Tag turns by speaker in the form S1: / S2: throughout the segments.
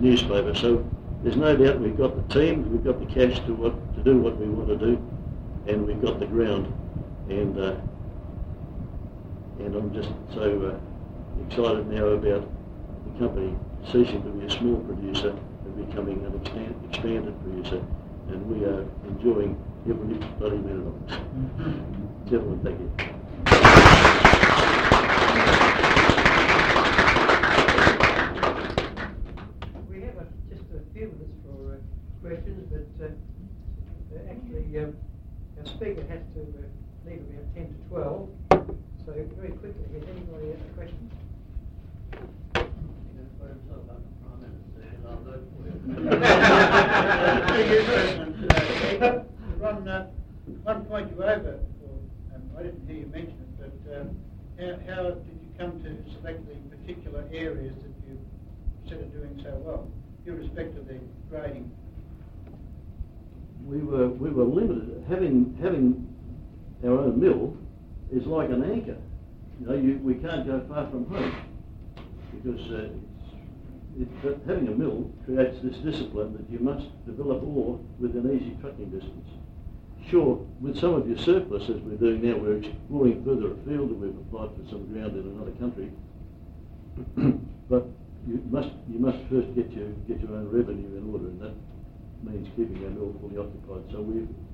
S1: newspaper. So there's no doubt we've got the team, we've got the cash to do what we want to do, and we've got the ground. And I'm just so excited now about the company ceasing to be a small producer and becoming an expanded producer, and we are enjoying every bloody minute of it. Gentlemen, thank you.
S2: We have just a few minutes for questions, but actually our speaker has to leave about 10 to 12. So very quickly, has anybody a question?
S3: One point you over, I didn't hear you mention it, but how did you come to select the particular areas that you said are doing so well, irrespective of the grading?
S1: We were limited. Having our own mill is like an anchor. You know, we can't go far from home because having a mill creates this discipline that you must develop ore within easy trucking distance. Sure, with some of your surplus, as we're doing now, we're exploring further afield and we've applied for some ground in another country. But you must first get your own revenue in order, and that means keeping our mill fully occupied. So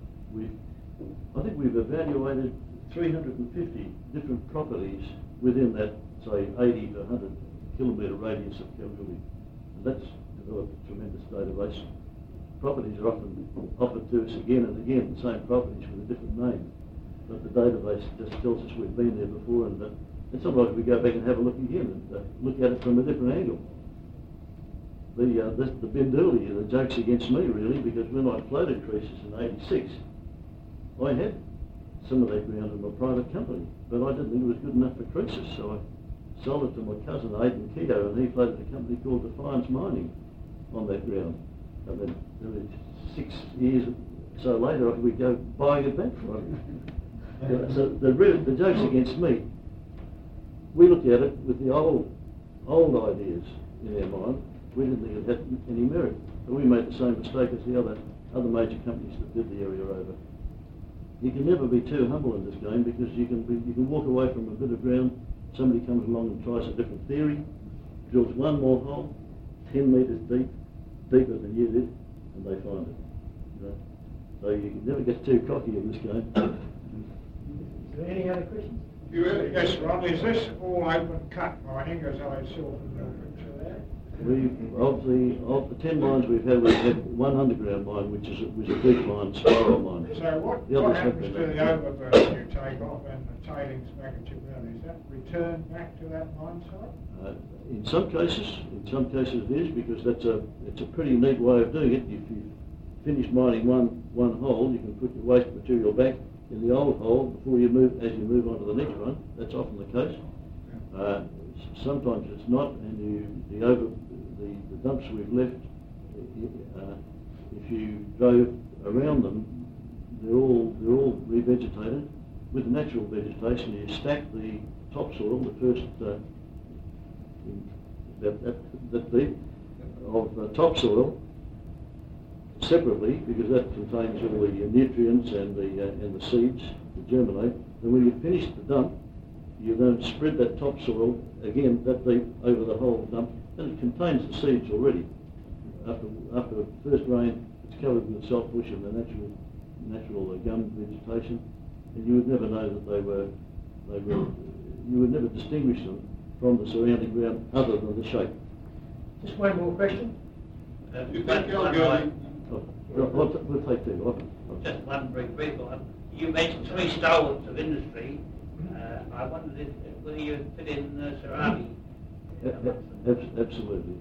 S1: I think we've evaluated 350 different properties within that, say, 80 to 100 kilometre radius of Kalgoorlie. And that's developed a tremendous database. Properties are often offered to us again and again, the same properties with a different name. But the database just tells us we've been there before, and sometimes we go back and have a look again and look at it from a different angle. The Binduli, the joke's against me really, because when I floated Croesus in '86, I had some of that ground in my private company, but I didn't think it was good enough for Croesus, so I sold it to my cousin Aidan Keogh, and he floated a company called Defiance Mining on that ground. And then 6 years or so later, we go buying it back from him. So the joke's against me. We looked at it with the old ideas in our mind. We didn't think it had any merit, but we made the same mistake as the other major companies that did the area over. You can never be too humble in this game, because you can walk away from a bit of ground. Somebody comes along and tries a different theory, drills one more hole, 10 metres deep, deeper than you did, and they find it. You know? So you can never get too cocky in this game.
S2: Is there any other questions?
S4: Yes, Ron, is this all open cut mining, as I saw from your picture there?
S1: Of the 10 mines we've had one underground mine, which was a decline spiral mine.
S4: So what happens to the overburden you take off and the tailings back at your mill? Is that returned back to that mine site?
S1: In some cases it is, because it's a pretty neat way of doing it. If you finish mining one hole, you can put your waste material back in the old hole before you move on to the next one. That's often the case. Sometimes it's not, and the dumps we've left, if you drove around them, they're all revegetated with natural vegetation. You stack the topsoil, the first that deep of topsoil separately, because that contains all the nutrients and the seeds to germinate. And when you finish the dump, you then spread that topsoil again that deep over the whole dump, and it contains the seeds already. After the first rain, it's covered with saltbush and the natural gum vegetation, and you would never know that they were. You would never distinguish them from the surrounding ground other than the shape.
S2: Just one more question.
S3: You think Kalgoorlie?
S1: We'll take two.
S5: Just one very brief one. You mentioned three stalwarts of industry. I wondered whether you fit in Sarabi.
S1: Absolutely.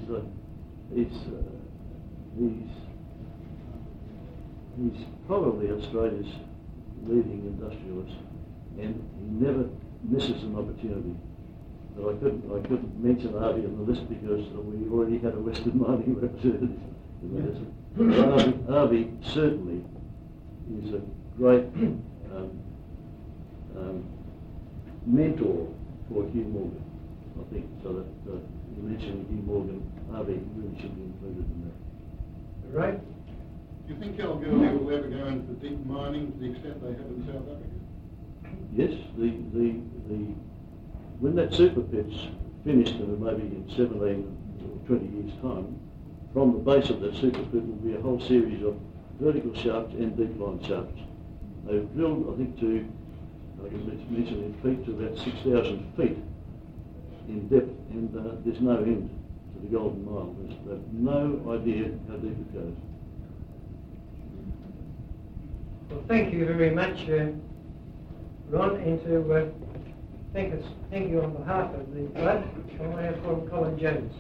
S1: He's probably Australia's leading industrialist, and he never misses an opportunity. But I couldn't mention Avi on the list because we already had a Western mining representative in the list. Avi certainly is a great mentor for Hugh Morgan, I think. So that you mentioned Hugh Morgan, RV really should be included in that.
S2: Right?
S6: Do you think Kalgoorlie will ever go into deep mining to the extent they have in South Africa?
S1: Yes, when that super pit's finished, maybe in 17 or 20 years' time, from the base of that super pit will be a whole series of vertical shafts and deep line shafts. They've drilled, I think, to, I can mention in feet, to about 6,000 feet in depth, and there's no end to the Golden Mile. They've no idea how deep it goes.
S2: Well, thank you very much, Ron, and to thank you on behalf of the club. I want to call Colin Jones.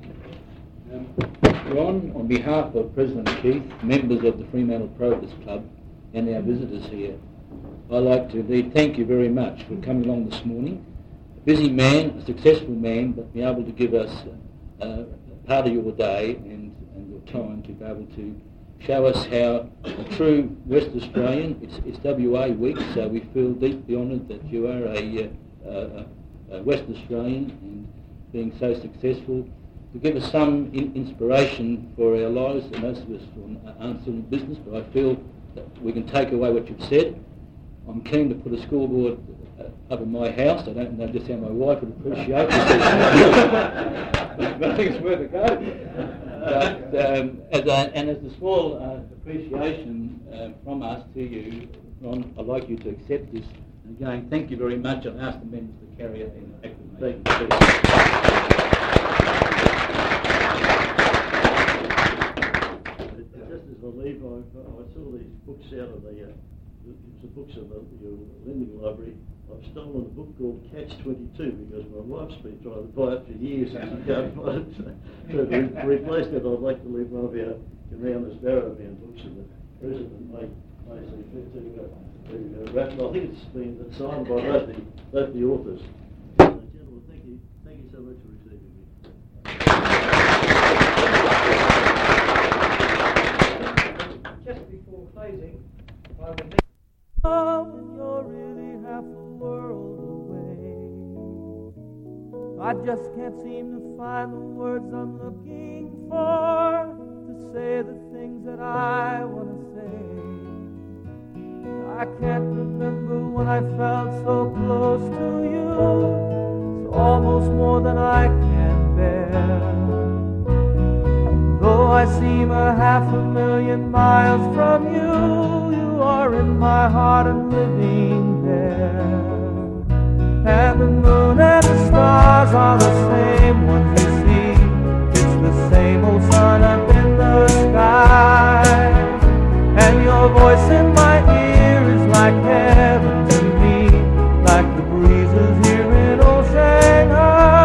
S7: Ron, on behalf of President Keith, members of the Fremantle Provers Club and our visitors here, I'd like to thank you very much for coming along this morning. A busy man, a successful man, but be able to give us part of your day and your time to be able to show us how a true West Australian, it's WA week, so we feel deeply honoured that you are a West Australian and being so successful, to give us some inspiration for our lives. And most of us aren't still in business, but I feel that we can take away what you've said. I'm keen to put a scoreboard up in my house. I don't know just how my wife would appreciate it. I think it's worth a go. But, as a small appreciation from us to you, Ron, I'd like you to accept this. And again, thank you very much. I'll ask the members to carry out in acclamation.
S1: Thank you. Just as I leave, I saw these books out of the books of your lending library. I've stolen a book called Catch-22 because my wife's been trying to buy it for years and she can't find it. So to replace that, I'd like to leave one of our Canal Sparrowman books, and the President may see fit to wrap it. I think it's been signed by both the authors. Gentlemen, thank you so much for receiving me.
S2: Just before closing, I would
S8: when you're really half a world away. I just can't seem to find the words I'm looking for to say the things that I want to say. I can't remember when I felt so close to you. It's almost more than I can bear. Though I seem 500,000 miles from you, you are in my heart and living there. And the moon and the stars are the same ones you see. It's the same old sun up in the sky. And your voice in my ear is like heaven to me, like the breezes here in old Shanghai.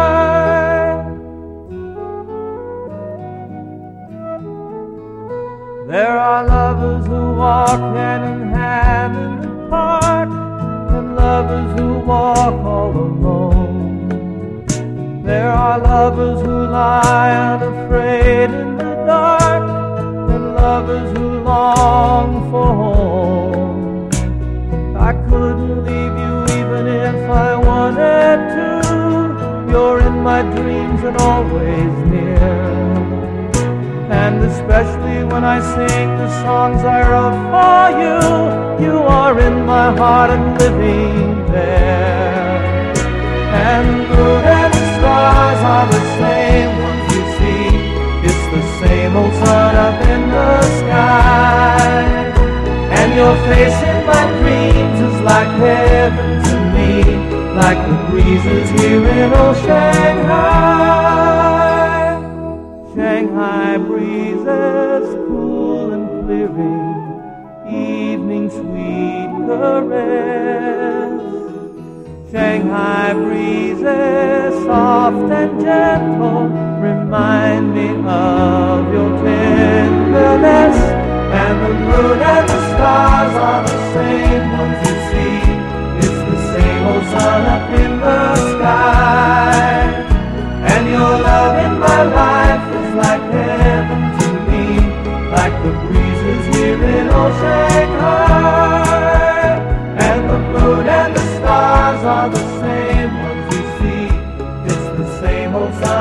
S8: There are lovers who walk hand in hand in the park, and lovers who walk all alone. There are lovers who lie unafraid in the dark, and lovers who long for home. I couldn't leave you even if I wanted to. You're in my dreams and always near. And especially when I sing the songs I wrote for you, you are in my heart and living there. And the moon and the stars are the same ones you see. It's the same old sun up in the sky. And your face in my dreams is like heaven to me, like the breezes here in old Shanghai. Shanghai breezes cool and clearing, evening sweet caress. Shanghai breezes soft and gentle remind me of your tenderness. And the moon and the stars are the same ones you see. It's the same old sun up in the sky. And your love in my life is like heaven to me, like the breezes here in old Shanghai. And the moon and the stars are the same ones you see. It's the same old sun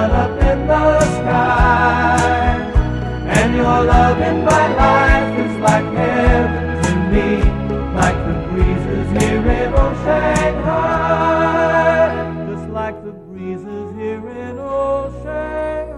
S8: like heaven to me, like the breezes here in old Shanghai, just like the breezes here in old Shanghai.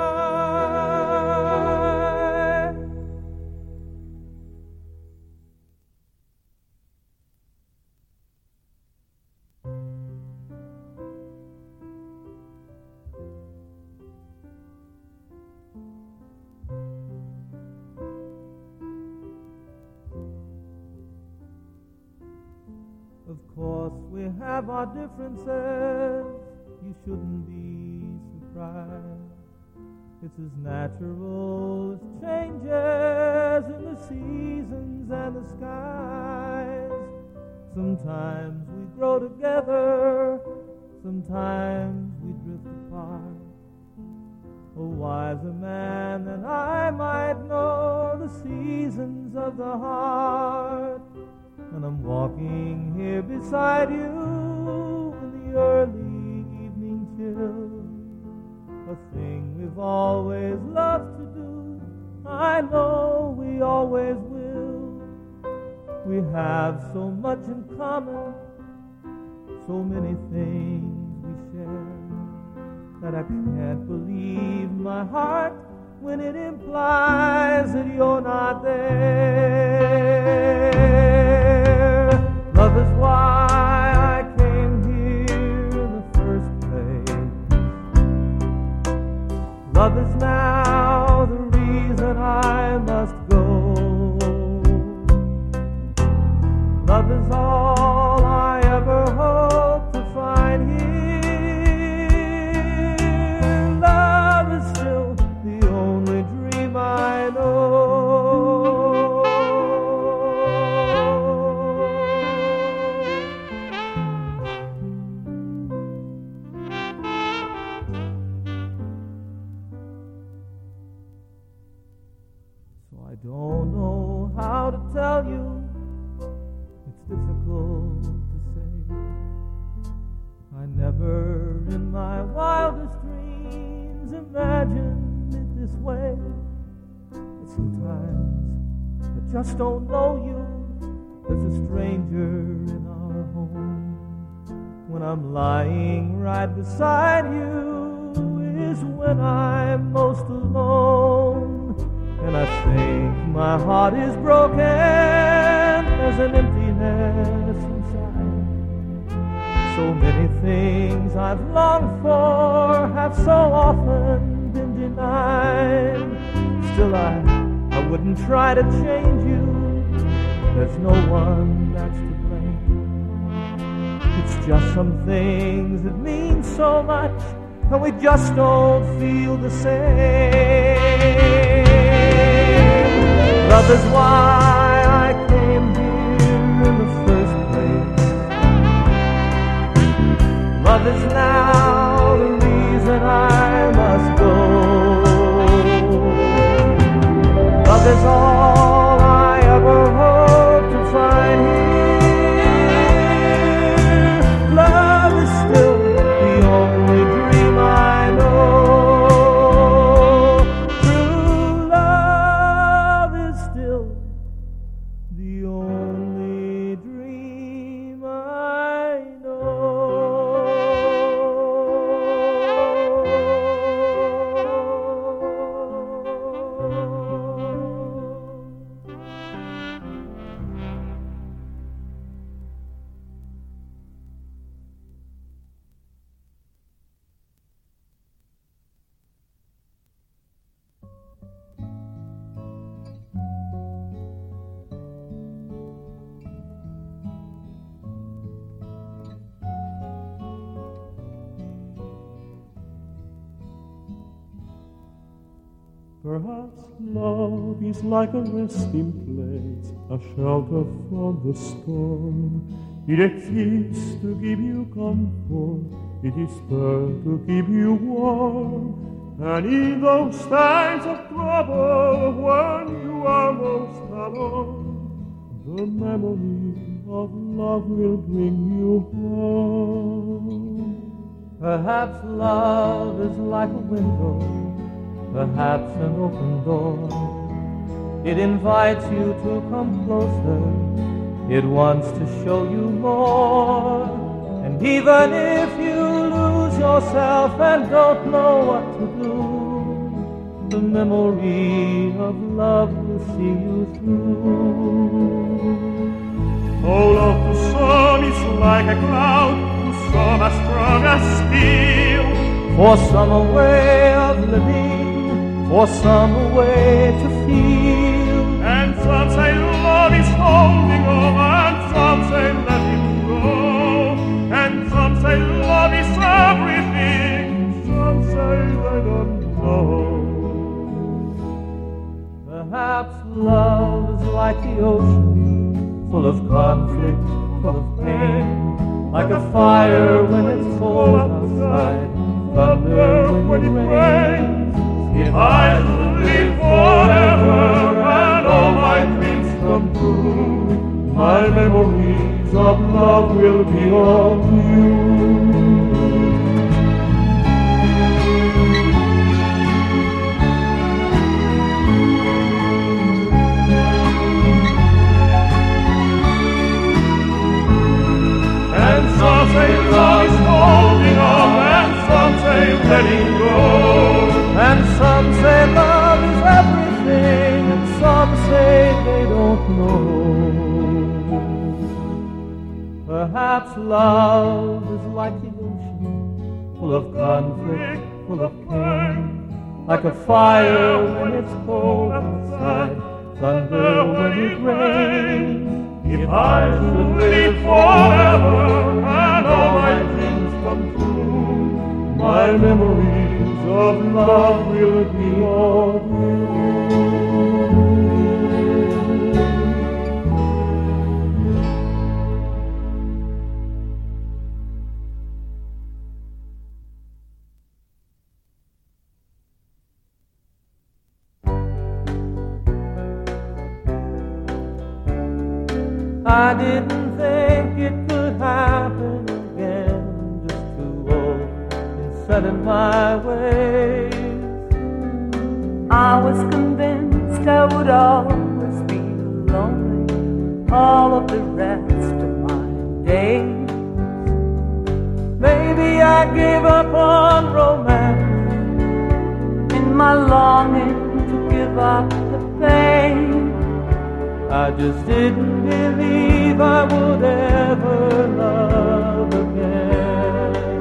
S8: Of course we have our differences, you shouldn't be surprised. It's as natural as changes in the seasons and the skies. Sometimes we grow together, sometimes we drift apart. A wiser man than I might know the seasons of the heart. And I'm walking here beside you in the early evening chill, a thing we've always loved to do, I know we always will. We have so much in common, so many things we share, that I can't believe my heart when it implies that you're not there. Love is why I came here in the first place. Love is now the reason I must go. Love is all I ever hope to find here. Love is still the only dream I know. So I don't know how to tell you, it's difficult to say. I never in my wildest dreams imagined it this way. But sometimes I just don't know you. There's a stranger in our home. When I'm lying right beside you is when I'm most alone. And I think my heart is broken, there's an emptiness inside. So many things I've longed for have so often been denied. Still I wouldn't try to change you, there's no one that's to blame. It's just some things that mean so much, and we just don't feel the same. Love is why I came here in the first place. Love is now the reason I must go. Love is all I ever hope to find here. Love is still the only dream I know. True love is still the only dream I know.
S9: Perhaps love is like a resting place, a shelter from the storm. It exists to give you comfort, it is there to keep you warm. And in those times of trouble, when you are most alone, the memory of love will bring you home.
S8: Perhaps love is like a window, perhaps an open door. It invites you to come closer. It wants to show you more. And even if you lose yourself and don't know what to do, the memory of love will see you through.
S9: Oh, love to some is like a cloud, to some as strong as steel.
S8: For some a way of living, for some a way to feel.
S9: And some say love is holding on, and some say let him go. And some say love is everything, some say they don't know.
S8: Perhaps love is like the ocean, full of conflict, full of pain. Like a fire when it's cold outside, thunder when it rains.
S9: If I live forever and all my dreams come true, my memories of love will be of you. And some say love is holding on, and some say letting go.
S8: And some say love is everything, and some say they don't know. Perhaps love is like the ocean, full of conflict, full of pain. Like a fire when it's cold outside, thunder when it rains.
S9: If I should live forever and all my dreams come true, my memories of love will be of you.
S8: I didn't think it could happen again, just too old and set in my ways.
S10: I was convinced I would always be lonely all of the rest of my days.
S8: Maybe I gave up on romance
S10: in my longing to give up the pain.
S8: I just didn't believe I would ever love again.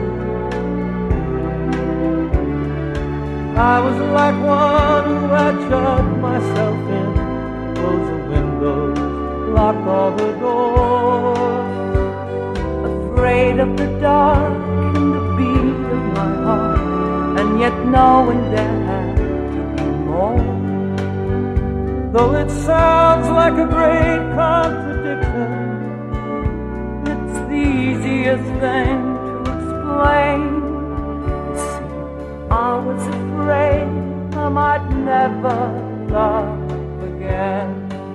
S8: I was like one who had shut myself in, closed the windows, locked all the doors.
S10: Afraid of the dark and the beat of my heart, and yet knowing there had to be more.
S8: Though it sounds like a great contradiction,
S10: it's the easiest thing to explain. See, I was afraid I might never love again.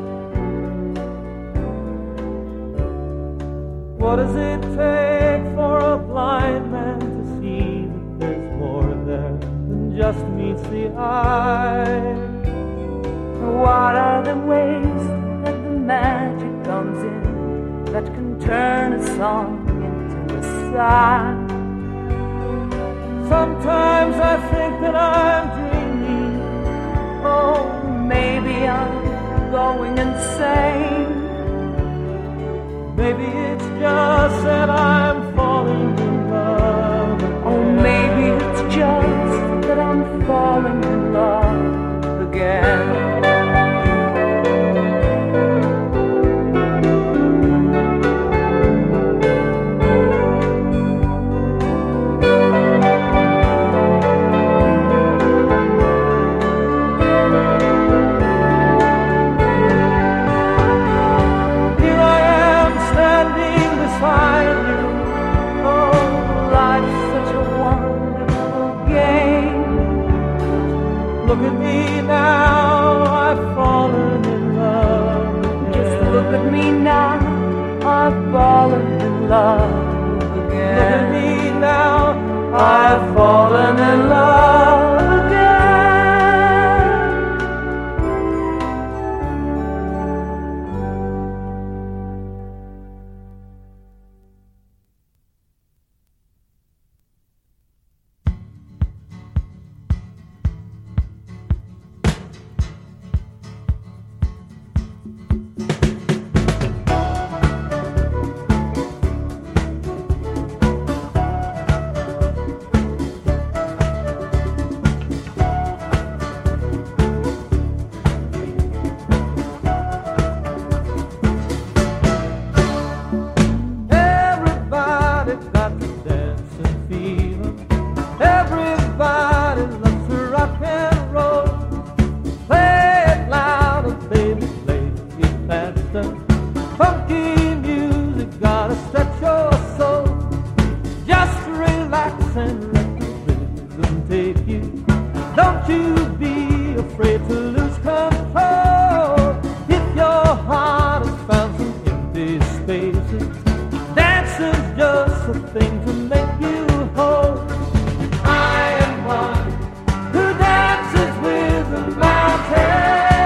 S8: What does it take for a blind man to see that there's more there than just meets the eye?
S10: What are the ways that the magic comes in that can turn a song into a sigh?
S8: Sometimes I think that I'm dreaming.
S10: Oh, maybe I'm going insane.
S8: Maybe it's just that I'm falling in love again.
S10: Oh, maybe it's just that I'm falling in love again.
S8: Look at me now, I've fallen in love again.
S10: Just look at me now, I've fallen in love again.
S8: Look at me now, I've fallen in love again. distance. Funky music gotta stretch your soul. Just relax and let the rhythm take you. Don't you be afraid to lose control. If your heart has found some empty spaces, dancing's just a thing to make you whole. I am one who dances with the mountain.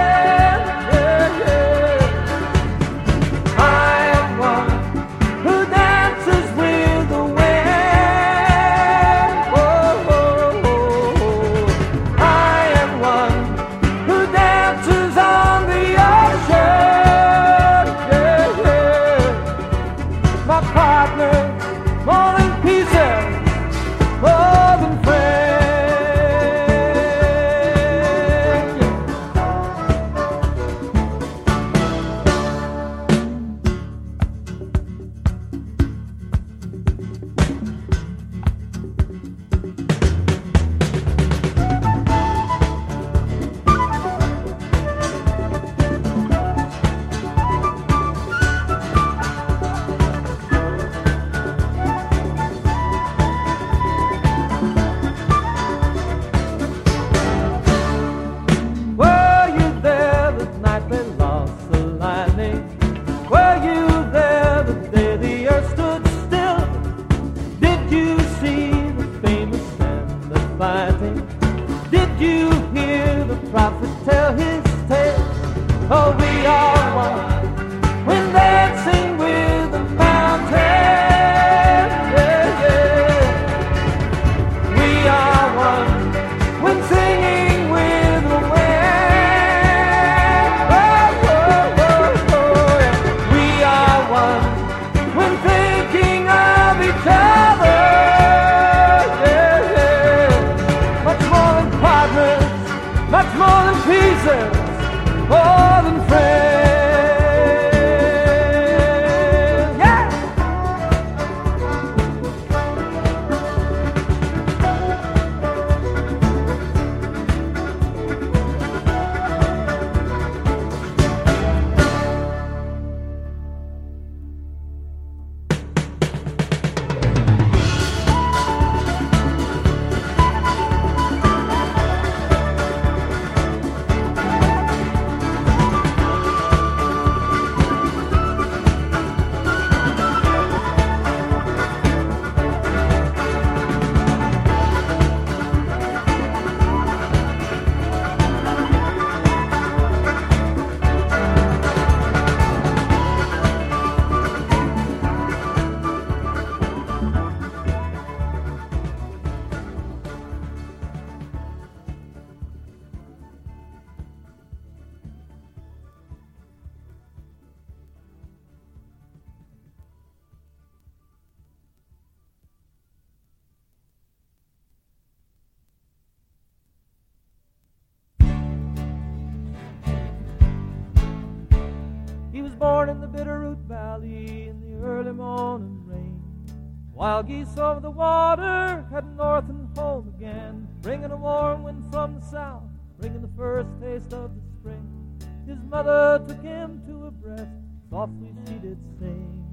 S8: Born in the Bitterroot Valley in the early morning rain. Wild geese over the water heading north and home again, bringing a warm wind from the south, bringing the first taste of the spring. His mother took him to her breast, softly she did sing.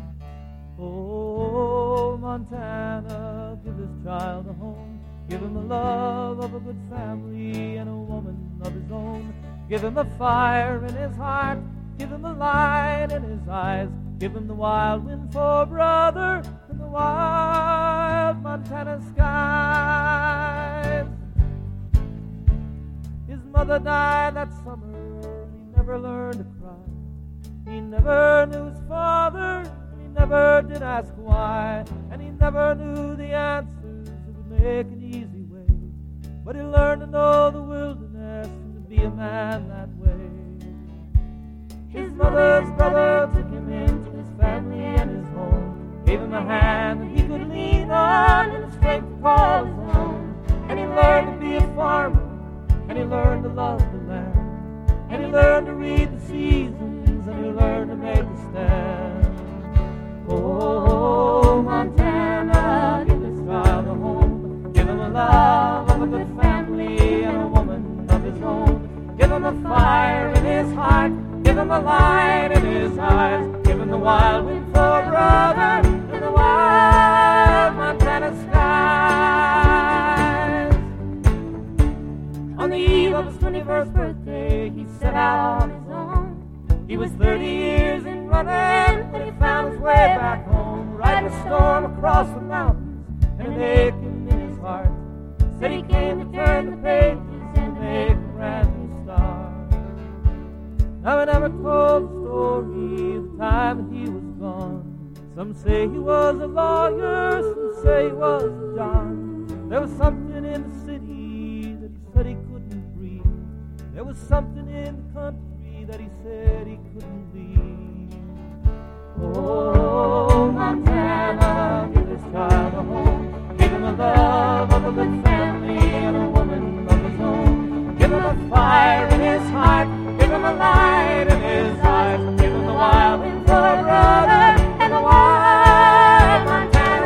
S8: Oh, Montana, give this child a home. Give him the love of a good family and a woman of his own. Give him a fire in his heart, give him a light in his eyes. Give him the wild wind for brother and the wild Montana skies. His mother died that summer and he never learned to cry. He never knew his father and he never did ask why. And he never knew the answers that would make an easy way. But he learned to know the wilderness and to be a man that way. His mother's brother took him into his family and his home, gave him a hand that he could lean on and strength to call his own. And he learned to be a farmer, and he learned to love the land, and he learned to read the seasons, and he learned to make a stand. Oh, Montana, give this child a home, give him a love of a good family and a woman of his own. Give him a fire in his heart, give him a light in his eyes, giving the wild wind for a brother in the wild Montana skies. On the eve of his 21st birthday, he set out on his own. He was 30 years in running when he found his way back home, riding a storm across the mountains and an aching in his heart. Said he came to turn the pages and make a brand new start. Now I never told the story of the time that he was gone. Some say he was a lawyer, some say he was a John. There was something in the city that he said he couldn't breathe. There was something in the country that he said he couldn't leave. Oh, Montana, give this child a home. Give him a love of a good family and a woman of his own. Give him a fire in his heart. Give him a light in his eyes. Give him the wild wind for a brother and the wild Montana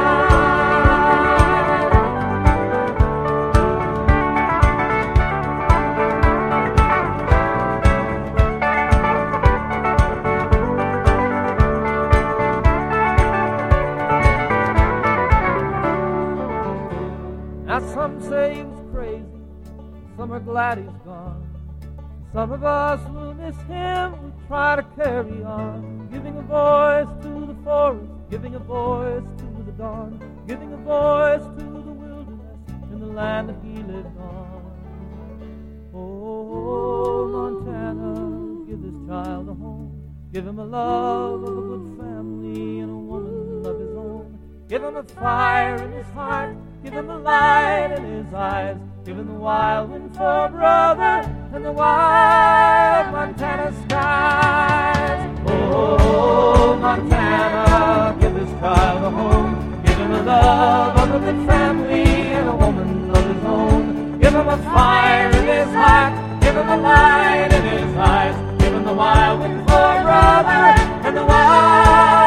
S8: Now some say he was crazy, some are glad he's gone. Some of us will miss him, we try to carry on, giving a voice to the forest, giving a voice to the dawn, giving a voice to the wilderness in the land that he lived on. Oh, Montana, give this child a home, give him a love of a good family and a woman of his own. Give him a fire in his heart, give him a light in his eyes, give him the wild wind for a brother and the wild Montana skies. Oh, Montana, give this child a home, give him a love of a good family and a woman of his own. Give him a fire in his heart, give him a light in his eyes, give him the wild wind for a brother and the wild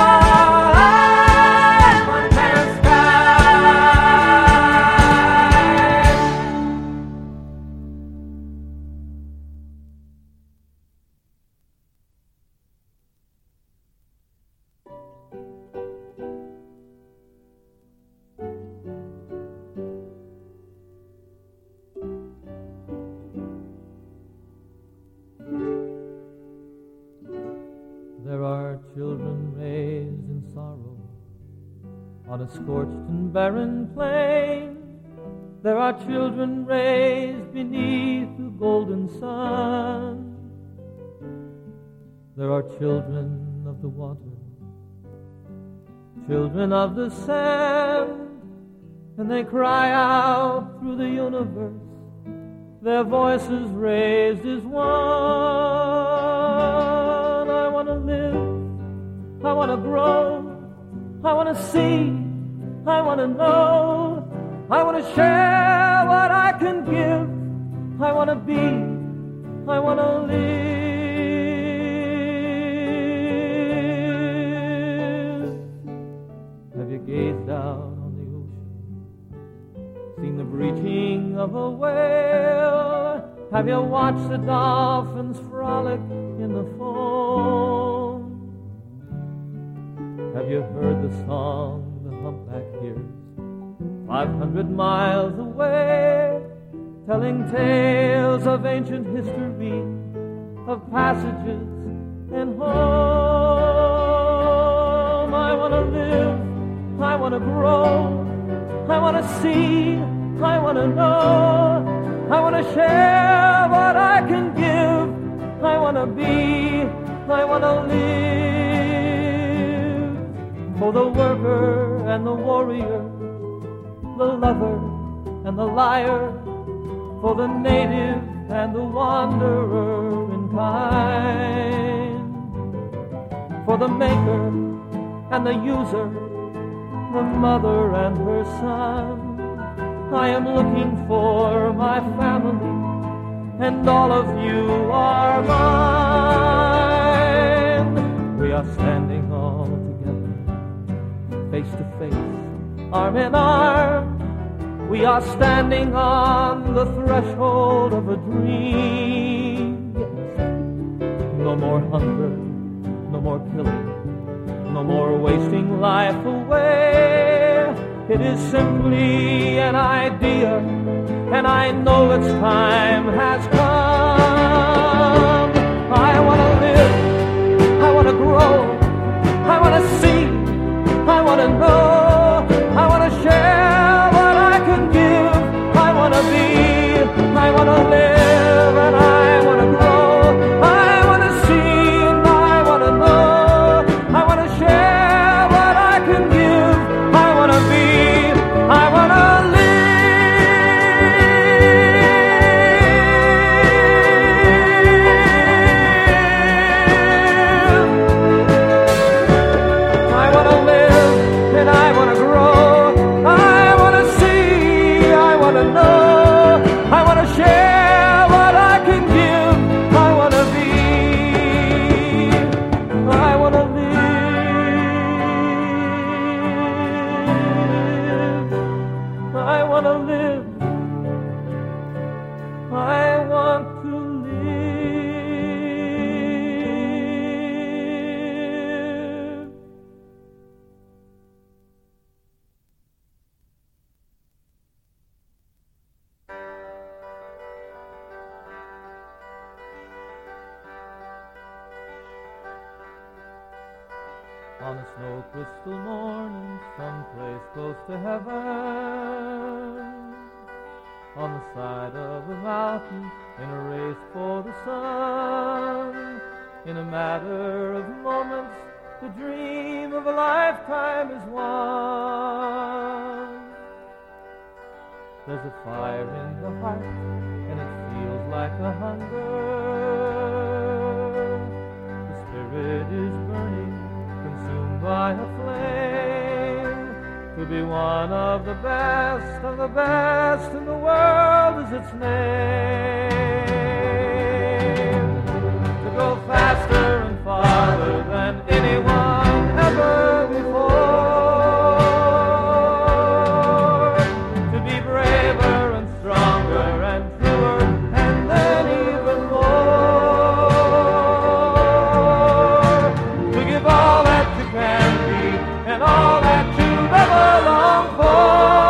S8: on a scorched and barren plain. There are children raised beneath the golden sun. There are children of the water, children of the sand, and they cry out through the universe, their voices raised as one. I want to live, I want to grow, I want to see, I want to know, I want to share what I can give, I want to be, I want to live. Have you gazed out on the ocean, seen the breaching of a whale? Have you watched the dolphins frolic in the foam? Have you heard the song the humpback hears 500 miles away, telling tales of ancient history, of passages and home? I want to live, I want to grow, I want to see, I want to know, I want to share what I can give, I want to be, I want to live. For the worker and the warrior, the lover and the liar, for the native and the wanderer in kind, for the maker and the user, the mother and her son. I am looking for my family, and all of you are mine. We are standing all together, face to face, arm in arm. We are standing on the threshold of a dream. Yes, No more hunger, no more killing, no more wasting life away. It is simply an idea, and I know its time has come. I want to live, I want to grow, I want to see, I want to know, I want to share what I can give. I want to be, I want to live, and I want to grow. I want to see, and I want to know. I want to share what I can give. I want to be, I want to live. I want to live, and I want to grow. I want to see, I want to know. I want to share what I can give. I want to be, I want to live. I want to live. I want to live. On a snow crystal morning, someplace close to heaven, on the side of a mountain, in a race for the sun, in a matter of moments, the dream of a lifetime is won. There's a fire in the heart, and it feels like a hunger. The spirit is burning, consumed by a flame. To be one of the best in the world is its name. To go faster and farther than anyone ever before. To be braver and stronger and truer, and then even more. To give all that you can be, and all that you've ever longed for.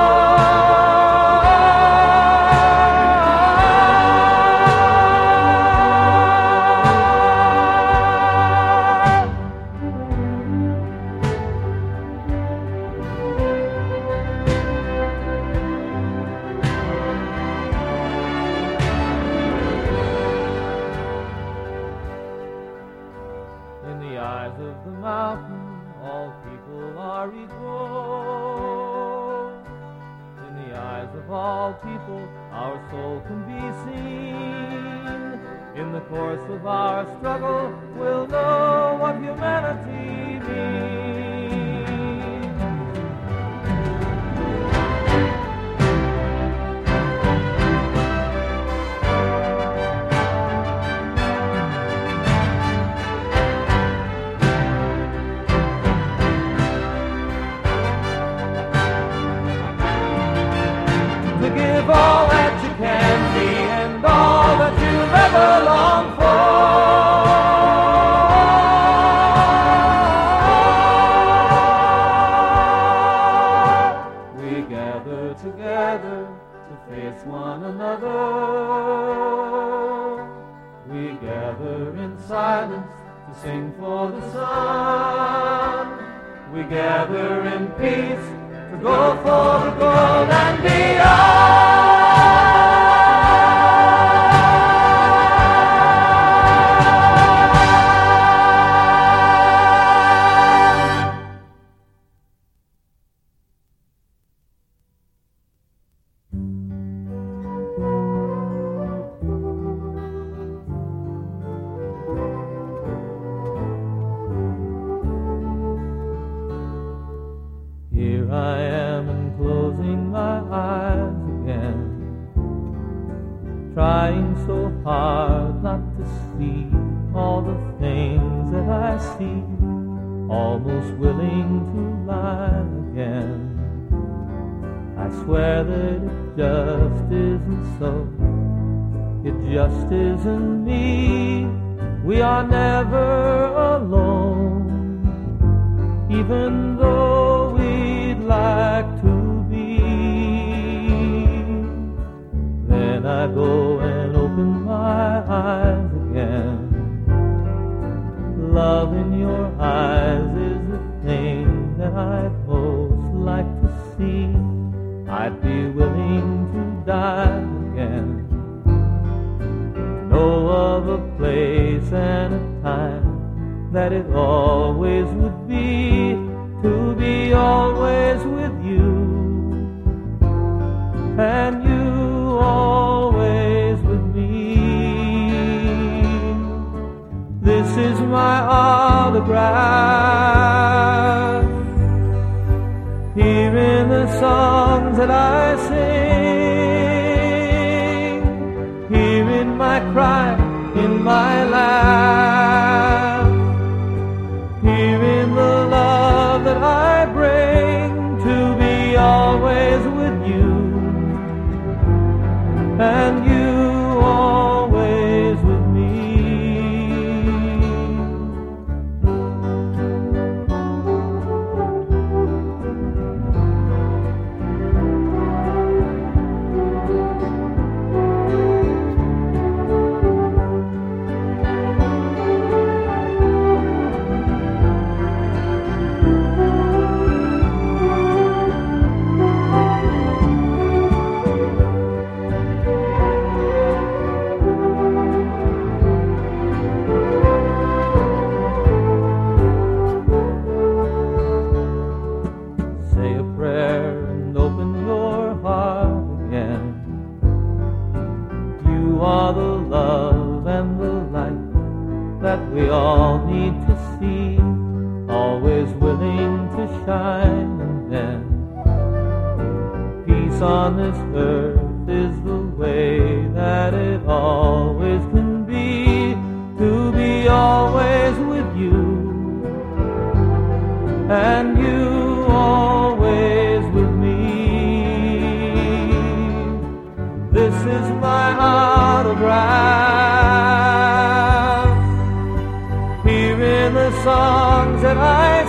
S8: In the eyes of the mountain, all people are equal. In the eyes of all people, our soul can be seen. In the course of our struggle, we'll know what humanity means. To give all that you can be, and all that you've ever longed for. We gather together to face one another. We gather in silence to sing for the sun. We gather in peace to go for the gold and beyond. Here I am and closing my eyes again, trying so hard not to see all the things that I see, almost willing to lie again. I swear that it just isn't so, it just isn't me. we are never alone, even though we'd like to be. Then I go and open my eyes again. Love in your eyes is the thing that I'd most like to see. I'd be willing to die again, to know of a place and a time that it always would be, to be always with you, and you always with me. This is my autograph, here in the songs that I sing, here in my cry, in my laugh, here in the love that I bring, to be always with you, and you always with me. We all need to see, always willing to shine, and then peace on this earth is the way that it always can be, to be always with you, and you always with me. This is my autograph, in the songs that I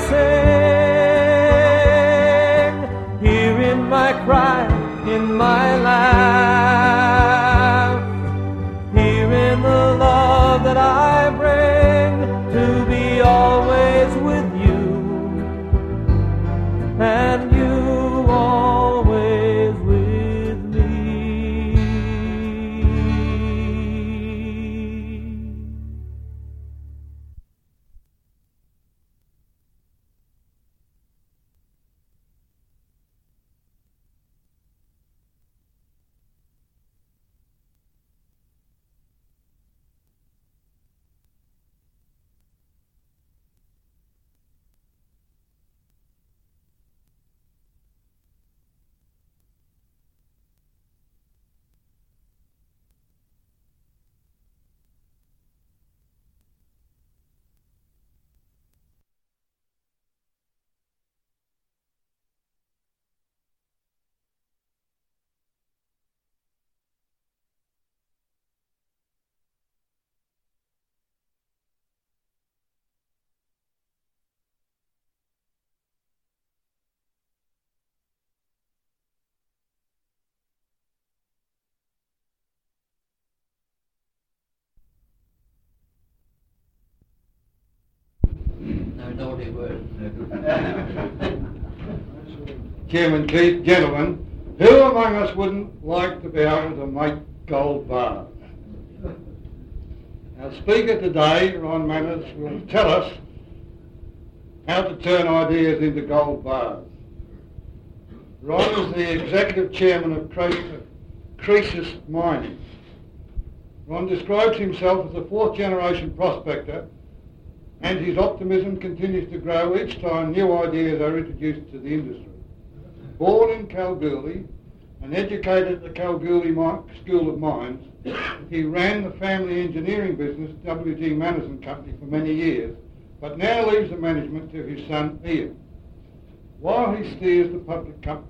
S8: sing, here in my cry, in my laugh, here in the love that I bring, to be always with you, and you always with me.
S5: Naughty word.
S6: Chairman Keith, gentlemen, who among us wouldn't like to be able to make gold bars? Our speaker today, Ron Manners, will tell us how to turn ideas into gold bars. Ron is the executive chairman of Croesus Mining. Ron describes himself as a fourth-generation prospector, and his optimism continues to grow each time new ideas are introduced to the industry. Born in Kalgoorlie and educated at the Kalgoorlie School of Mines, he ran the family engineering business, W.G. Manners and Company, for many years, but now leaves the management to his son Ian, while he steers the public company.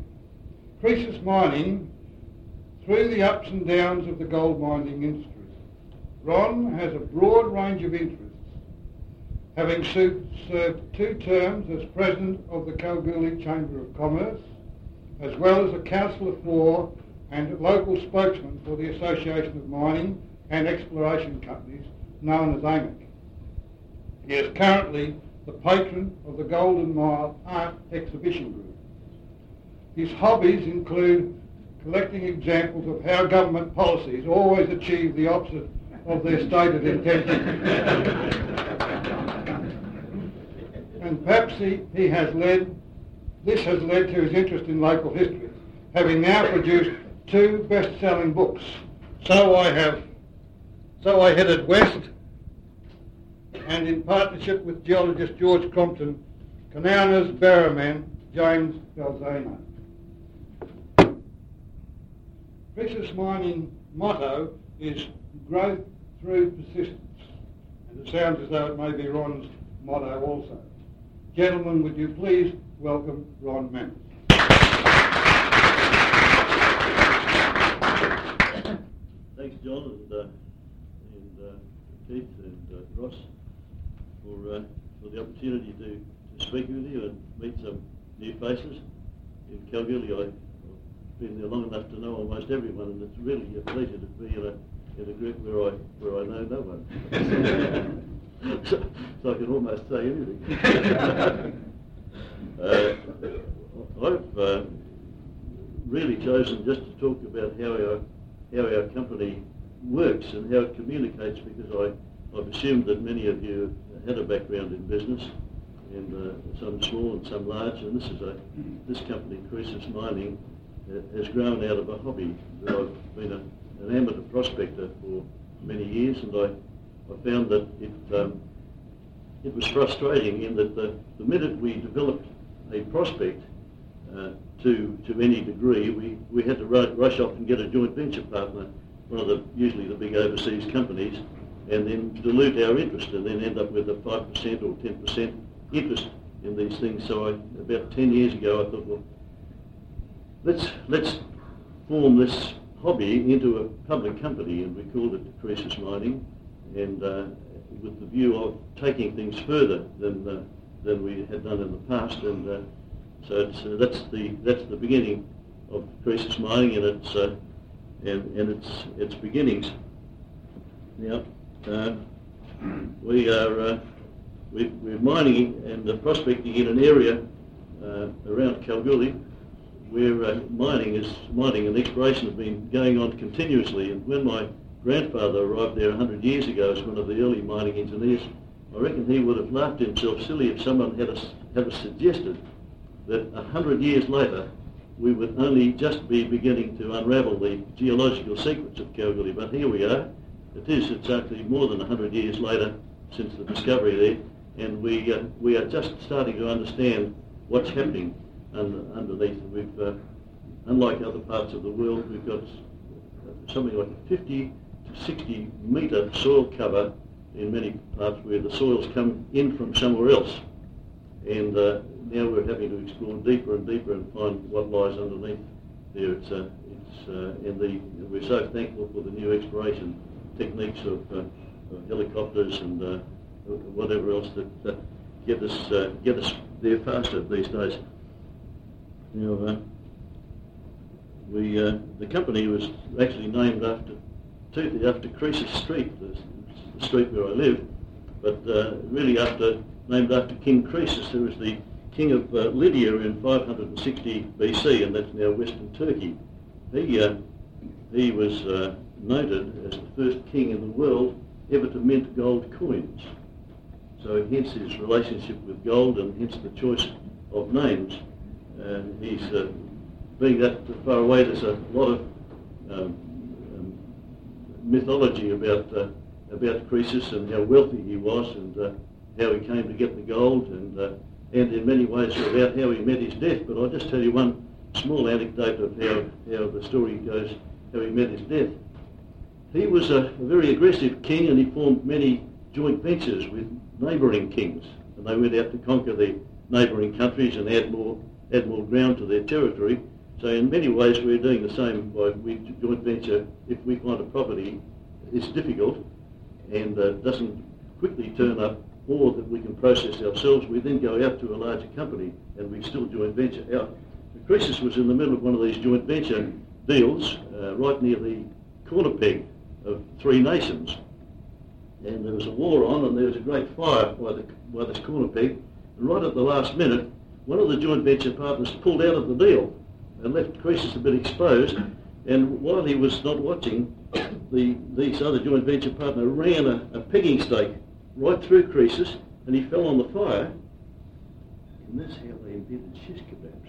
S6: Croesus Mining, through the ups and downs of the gold mining industry, Ron has a broad range of interests, having served 2 terms as President of the Kalgoorlie Chamber of Commerce, as well as a Councillor for and local spokesman for the Association of Mining and Exploration Companies, known as AMEC. He is currently the patron of the Golden Mile Art Exhibition Group. His hobbies include collecting examples of how government policies always achieve the opposite of their stated intention. And perhaps this has led to his interest in local history, having now produced 2 best-selling books. So I headed west, and in partnership with geologist George Crompton, Kanowna's barrowman James Belzano. Croesus Mining motto is growth through persistence, and it sounds as though it may be Ron's motto also. Gentlemen, would you please welcome Ron Manners.
S1: Thanks, John, and Keith and Ross for the opportunity to speak with you and meet some new faces. In Kalgoorlie, I've been there long enough to know almost everyone, and it's really a pleasure to be in a group where I know no one. so I can almost say anything. I've really chosen just to talk about how our company works and how it communicates, because I've assumed that many of you had a background in business, and some small and some large, and this company, Croesus Mining, has grown out of a hobby. I've been an amateur prospector for many years, and I found that it was frustrating in that the minute we developed a prospect to any degree, we had to rush off and get a joint venture partner, one of usually the big overseas companies, and then dilute our interest and then end up with a 5% or 10% interest in these things. So about 10 years ago I thought, well, let's form this hobby into a public company, and we called it Croesus Mining, and with the view of taking things further than we had done in the past, and so that's the beginning of Croesus Mining and its beginnings. Now we're mining and prospecting in an area around Kalgoorlie where mining and exploration have been going on continuously. And when my grandfather arrived there 100 years ago as one of the early mining engineers, I reckon he would have laughed himself silly if someone had suggested that 100 years later we would only just be beginning to unravel the geological secrets of Kalgoorlie. But here we are. It's actually more than 100 years later since the discovery there, and we are just starting to understand what's happening underneath. We've, unlike other parts of the world, we've got something like a 50 to 60 metre soil cover in many parts where the soils come in from somewhere else. And now we're having to explore deeper and deeper and find what lies underneath there. We're so thankful for the new exploration techniques of helicopters and whatever else that get us there faster these days. Now, the company was actually named after Croesus Street, the street where I live, but really named after King Croesus, who was the king of Lydia in 560 BC, and that's now Western Turkey. He was noted as the first king in the world ever to mint gold coins. So hence his relationship with gold, and hence the choice of names. He's being that far away, there's a lot of mythology about Croesus and how wealthy he was, and how he came to get the gold, and in many ways about how he met his death. But I'll just tell you one small anecdote of how the story goes, how he met his death. He was a very aggressive king, and he formed many joint ventures with neighbouring kings, and they went out to conquer the neighbouring countries and add more ground to their territory. So in many ways we're doing the same. We joint venture if we find a property. It's difficult, and doesn't quickly turn up ore that we can process ourselves, we then go out to a larger company and we still joint venture out. Croesus was in the middle of one of these joint venture deals right near the corner peg of Three Nations. And there was a war on and there was a great fire by this corner peg. And right at the last minute, one of the joint venture partners pulled out of the deal and left Croesus a bit exposed. And while he was not watching, this other joint venture partner ran a pegging stake right through Croesus, and he fell on the fire. And that's how they invented shish kebabs.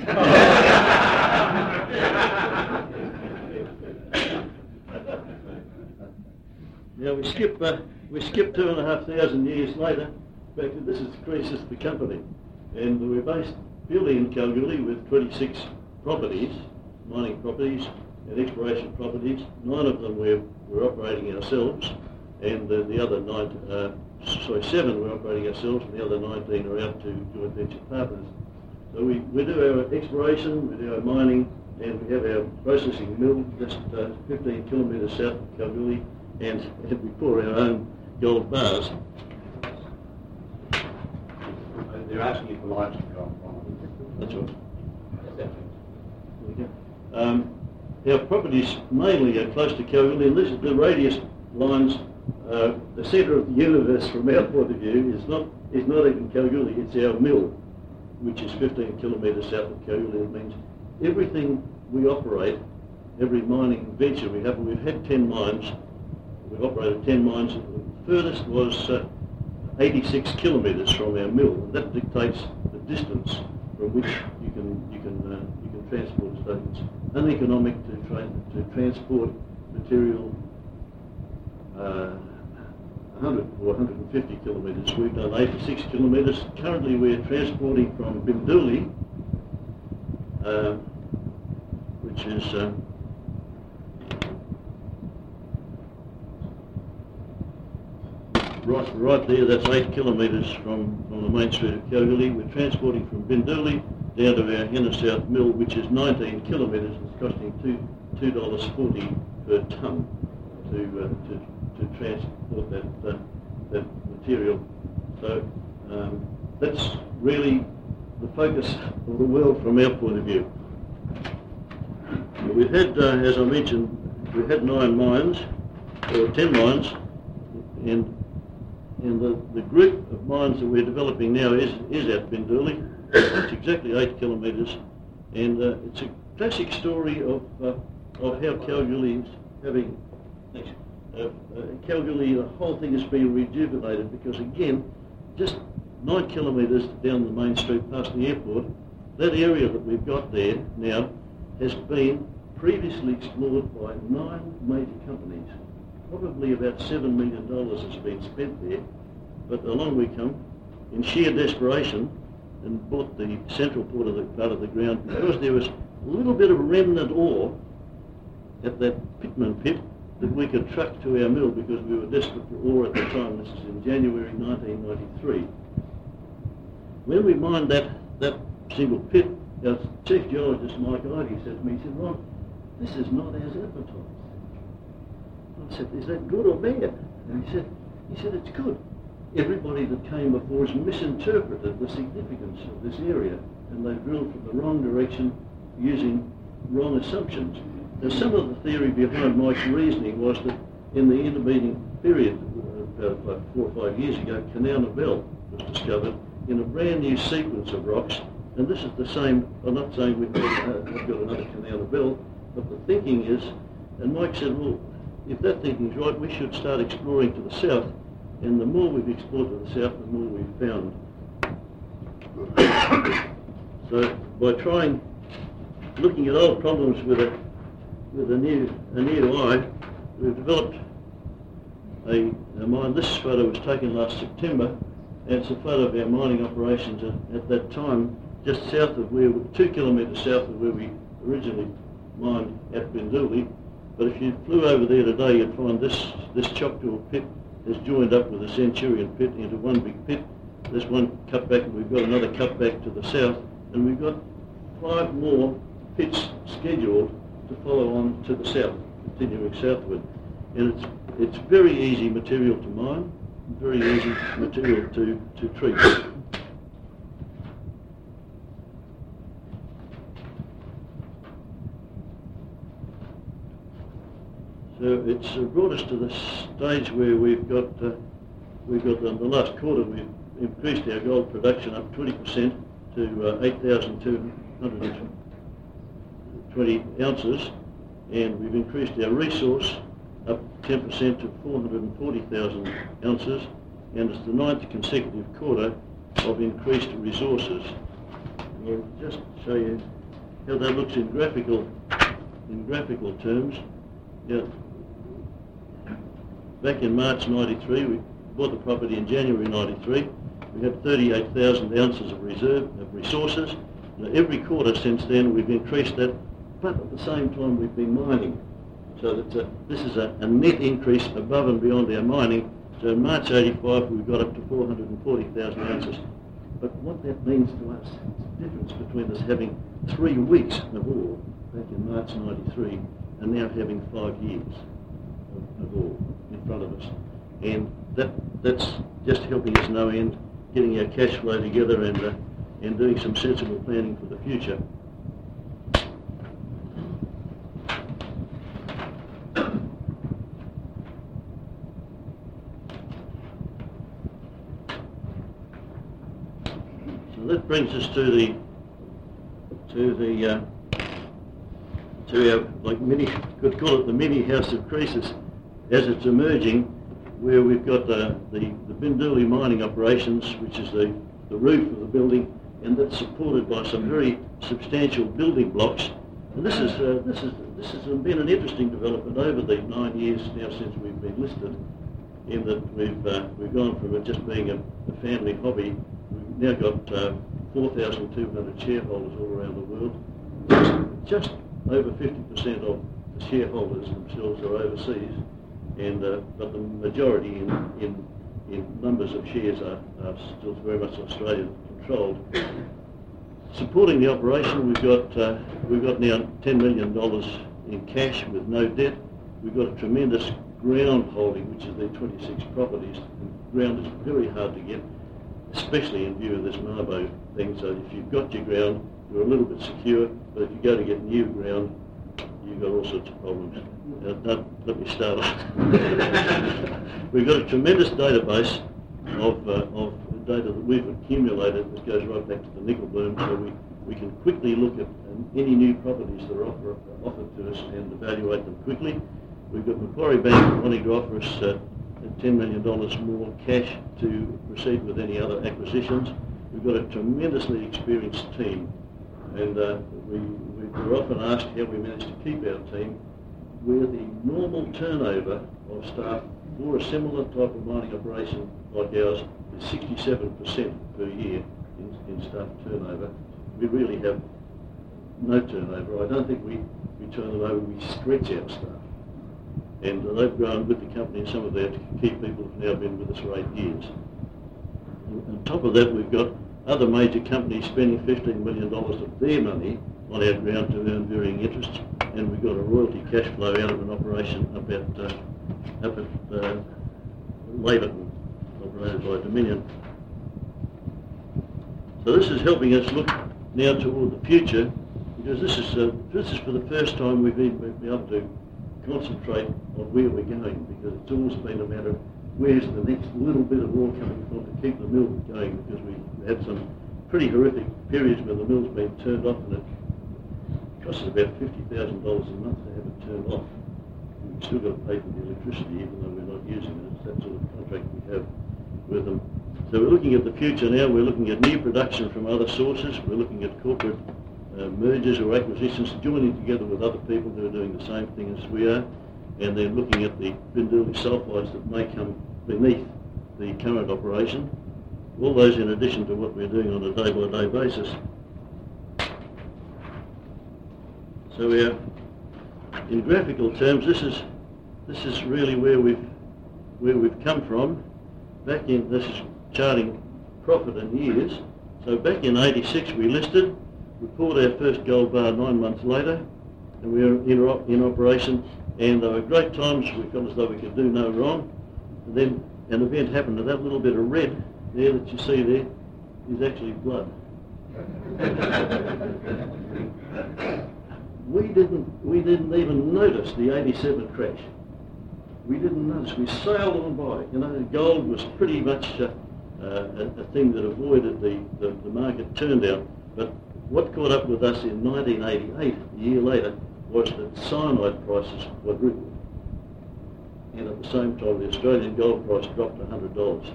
S1: Now we skip 2,500 years later. Back to this is Croesus the company, and we're based purely in Kalgoorlie with 26 properties, mining properties and exploration properties. 9 of them we're operating ourselves, and the other 7 we're operating ourselves, and the other 19 are out to joint venture partners. So we do our exploration, we do our mining, and we have our processing mill just 15 kilometres south of Kalgoorlie, and we pour our own gold bars.
S11: They're asking you for lines to come from.
S1: That's right. There we go. Our properties mainly are close to Kalgoorlie, and this is the radius lines. The centre of the universe from our point of view is not even Kalgoorlie, it's our mill, which is 15 kilometres south of Kalgoorlie. It means everything we operate, every mining venture we have, we've had 10 mines, we've operated 10 mines. The furthest was 86 kilometres from our mill, and that dictates the distance from which you can transport stuff. It's uneconomic to transport material 100 or 150 kilometres. We've done 86 kilometres. Currently we're transporting from Binduli, which is right there, that's 8 kilometres from the main street of Kalgoorlie. We're transporting from Binduli down to our inner south mill, which is 19 kilometres. It's costing $2.40 per tonne to transport that material. So that's really the focus of the world from our point of view. We've had, as I mentioned, we've had 9 mines, or 10 mines, and the group of mines that we're developing now is at Binduli. It's exactly 8 kilometres, and it's a classic story of how Kalgoorlie is having. Kalgoorlie, the whole thing has been rejuvenated because, again, just 9 kilometres down the main street past the airport, that area that we've got there now has been previously explored by 9 major companies. Probably about $7 million has been spent there, but along we come in sheer desperation and bought the central part of the ground because there was a little bit of remnant ore at that Pitman pit that we could truck to our mill because we were desperate for ore at the time. This is in January 1993. When we mined that single pit, our chief geologist Mike Ivey said to me, he said, "Ron, this is not as advertised." I said, "Is that good or bad?" And he said, "It's good. Everybody that came before us misinterpreted the significance of this area, and they drilled from the wrong direction using wrong assumptions." Now, some of the theory behind Mike's reasoning was that in the intervening period, about 4 or 5 years ago, Canal Nobel was discovered in a brand new sequence of rocks, and this is the same. I'm not saying we've got another Canal Nobel, but the thinking is, and Mike said, well, if that thinking's right, we should start exploring to the south, and the more we've explored to the south, the more we've found. So by looking at old problems with a new eye, we've developed a mine. This photo was taken last September, and it's a photo of our mining operations at that time, just south of 2 kilometres south of where we originally mined at Binduli. But if you flew over there today, you'd find this Choctaw pit has joined up with the Centurion pit into one big pit. There's one cutback, and we've got another cutback to the south, and we've got 5 more pits scheduled to follow on to the south, continuing southward. And it's very easy material to mine, very easy material to treat. So it's brought us to the stage where we've got in the last quarter we've increased our gold production up 20% to 8,220 ounces, and we've increased our resource up 10% to 440,000 ounces, and it's the 9th consecutive quarter of increased resources. And I'll just show you how that looks in graphical terms. Now, back in March 93, we bought the property in January 93. We had 38,000 ounces of resources. Now, every quarter since then we've increased that, but at the same time we've been mining. So that this is a net increase above and beyond our mining. So in March 85 we got up to 440,000 ounces. But what that means to us, it's the difference between us having 3 weeks of ore back in March 93 and now having 5 years of ore in front of us. And that's just helping us no end, getting our cash flow together and doing some sensible planning for the future. So that brings us to our, like mini, could call it the mini House of Croesus as it's emerging, where we've got the Binduli mining operations, which is the roof of the building, and that's supported by some very substantial building blocks. And this has been an interesting development over the 9 years now since we've been listed, in that we've gone from it just being a family hobby. We've now got 4,200 shareholders all around the world. Just over 50% of the shareholders themselves are overseas, and but the majority in numbers of shares are still very much Australian controlled. Supporting the operation, we've got now $10 million in cash with no debt. We've got a tremendous ground holding, which is the 26 properties. And ground is very hard to get, especially in view of this Mabo thing. So if you've got your ground, you're a little bit secure, but if you go to get new ground, you've got all sorts of problems. Don't let me start off. We've got a tremendous database of data that we've accumulated that goes right back to the nickel boom, so we can quickly look at any new properties that are offered to us and evaluate them quickly. We've got Macquarie Bank wanting to offer us $10 million more cash to proceed with any other acquisitions. We've got a tremendously experienced team, and we're often asked how we manage to keep our team, where the normal turnover of staff for a similar type of mining operation like ours is 67% per year in staff turnover. We really have no turnover. I don't think we turn them over, we stretch our staff. And they've grown with the company, and some of their key people have now been with us for 8 years. On top of that, we've got other major companies spending $15 million of their money on our ground to earn varying interests, and we've got a royalty cash flow out of an operation up at Laverton, operated by Dominion. So this is helping us look now toward the future, because this is for the first time we've been able to concentrate on where we're going, because it's always been a matter of where's the next little bit of ore coming from to keep the mill going, because we had some pretty horrific periods when the mill's been turned off, and it costs us about $50,000 a month to have it turned off. We've still got to pay for the electricity even though we're not using it. It's that sort of contract we have with them. So we're looking at the future now. We're looking at new production from other sources. We're looking at corporate mergers or acquisitions, joining together with other people who are doing the same thing as we are, and then looking at the Binduli sulphides that may come beneath the current operation. All those in addition to what we're doing on a day-by-day basis. So we're, in graphical terms, this is really where we've come from. Back in, this is charting profit in years. So back in '86 we listed. We poured our first gold bar 9 months later. and we were in operation, and there were great times. We felt as though we could do no wrong. And then an event happened, and that little bit of red there that you see there is actually blood. We didn't even notice the 87 crash. We didn't notice. We sailed on by. You know, gold was pretty much a thing that avoided the market turndown. But what caught up with us in 1988, a year later, was that cyanide prices quadrupled. And at the same time, the Australian gold price dropped to $100.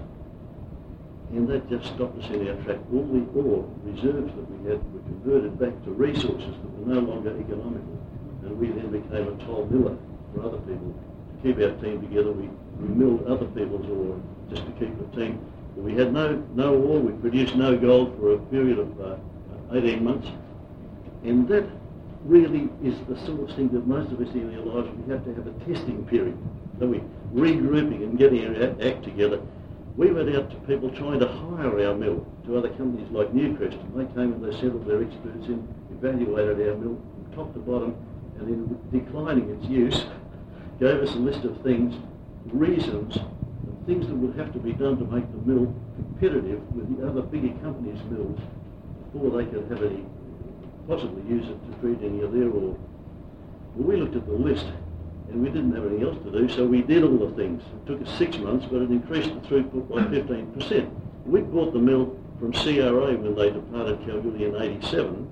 S1: And that just stopped us in our track. All the ore reserves that we had were converted back to resources that were no longer economical. And we then became a toll miller for other people. To keep our team together, we milled other people's ore just to keep the team. But we had no ore, we produced no gold for a period of 18 months. And that really is the sort of thing that most of us in our lives, we have to have a testing period. So we're regrouping and getting our act together. We went out to people trying to hire our mill to other companies like Newcrest. They came and they sent all their experts in, evaluated our mill from top to bottom, and in declining its use, gave us a list of things, reasons, and things that would have to be done to make the mill competitive with the other bigger companies' mills before they could have any, possibly use it to treat any of their ore. Well, we looked at the list, and we didn't have anything else to do, so we did all the things. It took us 6 months, but it increased the throughput by 15%. We bought the mill from CRA when they departed Kalgoorlie in 87.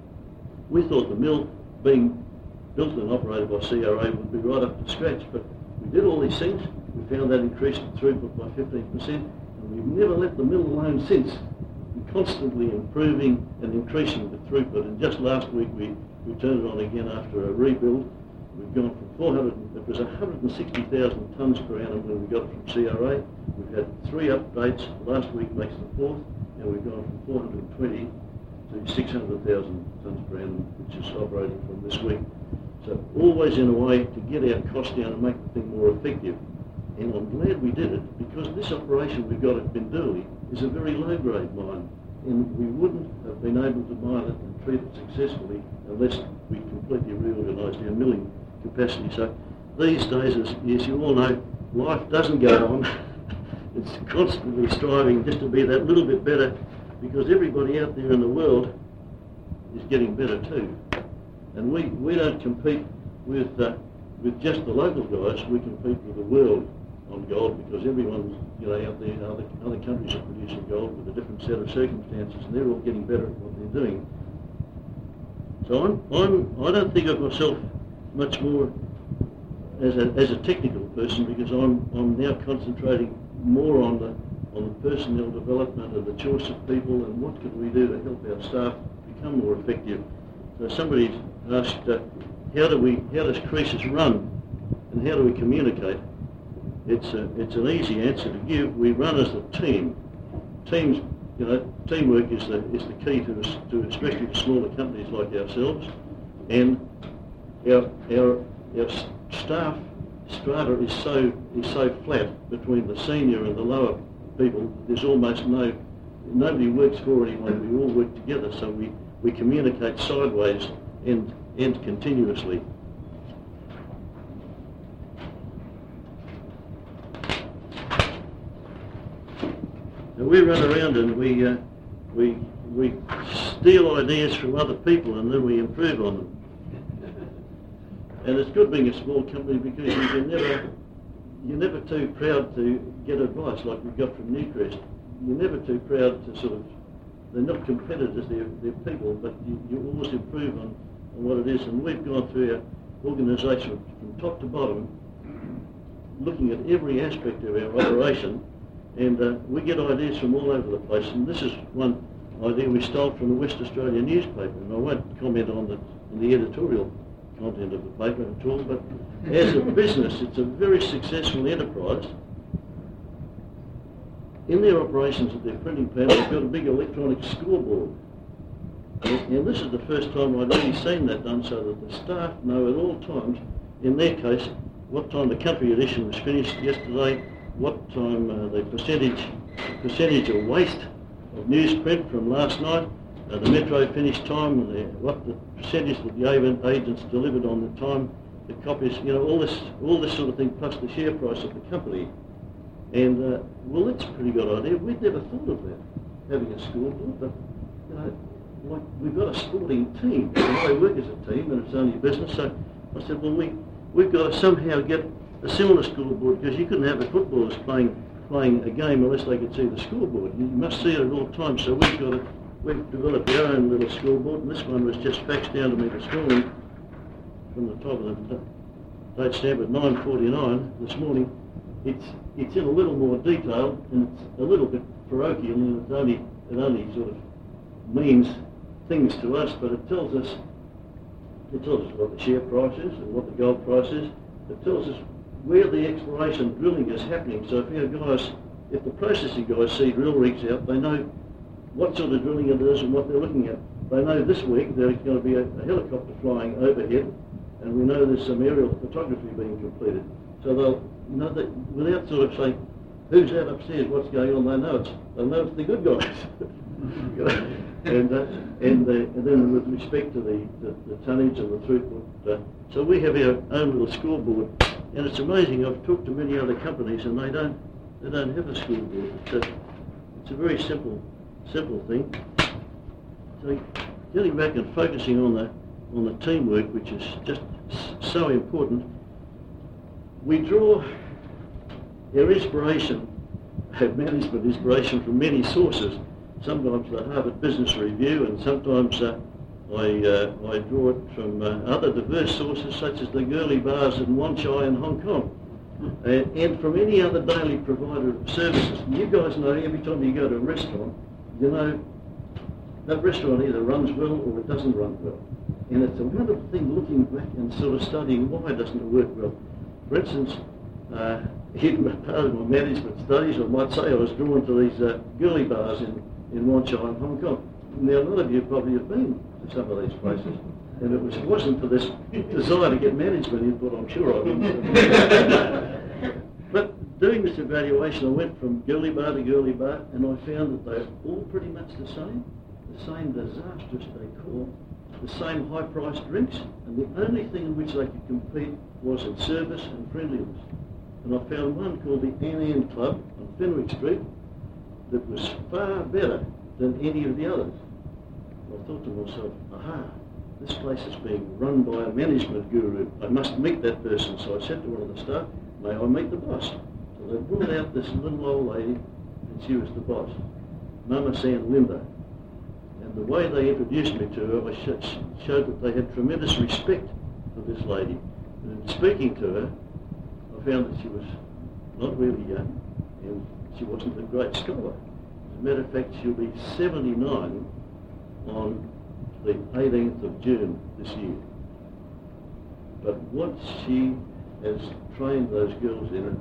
S1: We thought the mill, being built and operated by CRA, would be right up to scratch, but we did all these things. We found that increased the throughput by 15%, and we've never let the mill alone since. We're constantly improving and increasing the throughput, and just last week we turned it on again after a rebuild. We've gone from it was 160,000 tonnes per annum when we got it from CRA. We've had 3 updates. Last week makes the 4th, and we've gone from 420 to 600,000 tonnes per annum, which is operating from this week. So always in a way to get our costs down and make the thing more effective. And I'm glad we did it, because this operation we've got at Binduli is a very low-grade mine, and we wouldn't have been able to mine it and treat it successfully unless we completely reorganised our milling capacity. So these days, as you all know, life doesn't go on. It's constantly striving just to be that little bit better, because everybody out there in the world is getting better too. And we don't compete with just the local guys. We compete with the world on gold, because everyone's, you know, out there, other countries are producing gold with a different set of circumstances, and they're all getting better at what they're doing. So I don't think of myself much more as a technical person, because I'm now concentrating more on the personnel development and the choice of people and what can we do to help our staff become more effective. So somebody asked, how does Croesus run and how do we communicate? It's an easy answer to give. We run as a team. Teams, you know, teamwork is the key to especially to smaller companies like ourselves. And our staff strata is so flat between the senior and the lower people. There's almost nobody works for anyone. We all work together, so we communicate sideways and continuously. And we run around and we steal ideas from other people and then we improve on them. And it's good being a small company, because you're never too proud to get advice like we got from Newcrest. You're never too proud to they're not competitors, they're people, but you always improve on what it is. And we've gone through our organisation from top to bottom, looking at every aspect of our operation, and we get ideas from all over the place. And this is one idea we stole from the West Australian newspaper, and I won't comment on the editorial content of the paper at all, but as a business, it's a very successful enterprise. In their operations at their printing plant, they've got a big electronic scoreboard. And this is the first time I've really seen that done, so that the staff know at all times, in their case, what time the country edition was finished yesterday, what time the percentage of waste of newsprint from last night, the metro finish time, and what the percentage that the agents delivered on the time, the copies, all this sort of thing, plus the share price of the company. And well, that's a pretty good idea. We'd never thought of that, having a scoreboard, but like we've got a sporting team. They work as a team, and it's only a business. So I said, well, we've got to somehow get a similar scoreboard, because you couldn't have the footballers playing a game unless they could see the scoreboard. You must see it at all times. So we've developed our own little scoreboard, and this one was just faxed down to me this morning from the top of the date stamp at 9:49 this morning. It's in a little more detail, and it's a little bit parochial, and it only sort of means things to us, but it tells us what the share price is and what the gold price is. It tells us where the exploration drilling is happening. So if the processing guys see drill rigs out, they know what sort of drilling it is and what they're looking at. They know this week there's going to be a helicopter flying overhead, and we know there's some aerial photography being completed. So they'll that without sort of saying, who's out upstairs, what's going on, they know it's the good guys. And then with respect to the tonnage and the throughput, so we have our own little scoreboard, and it's amazing. I've talked to many other companies, and they don't have a scoreboard. It's a very simple thing. So getting back and focusing on the teamwork, which is just so important, we draw our inspiration, our management inspiration, from many sources. Sometimes the Harvard Business Review, and sometimes I draw it from other diverse sources, such as the Gurley bars in Wan Chai in Hong Kong, and from any other daily provider of services. And you guys know, every time you go to a restaurant, that restaurant either runs well or it doesn't run well. And it's a wonderful thing looking back and sort of studying why doesn't it work well. For instance, in part of my management studies, I might say I was drawn to these Gurley bars in Wan Chai in Hong Kong. Now, a lot of you probably have been to some of these places, and it wasn't for this desire to get management input, I'm sure I wouldn't. But doing this evaluation, I went from Gurley bar to Gurley bar, and I found that they're all pretty much the same disastrous decor, the same high-priced drinks, and the only thing in which they could compete was in service and friendliness. And I found one called the Ann Club on Fenwick Street that was far better than any of the others. I thought to myself, aha, this place is being run by a management guru. I must meet that person. So I said to one of the staff, may I meet the boss? So they brought out this little old lady, and she was the boss, Mama San Linda. And the way they introduced me to her, I showed that they had tremendous respect for this lady. And in speaking to her, I found that she was not really young, and she wasn't a great scholar. As a matter of fact, she'll be 79 on the 18th of June this year. But what she has trained those girls in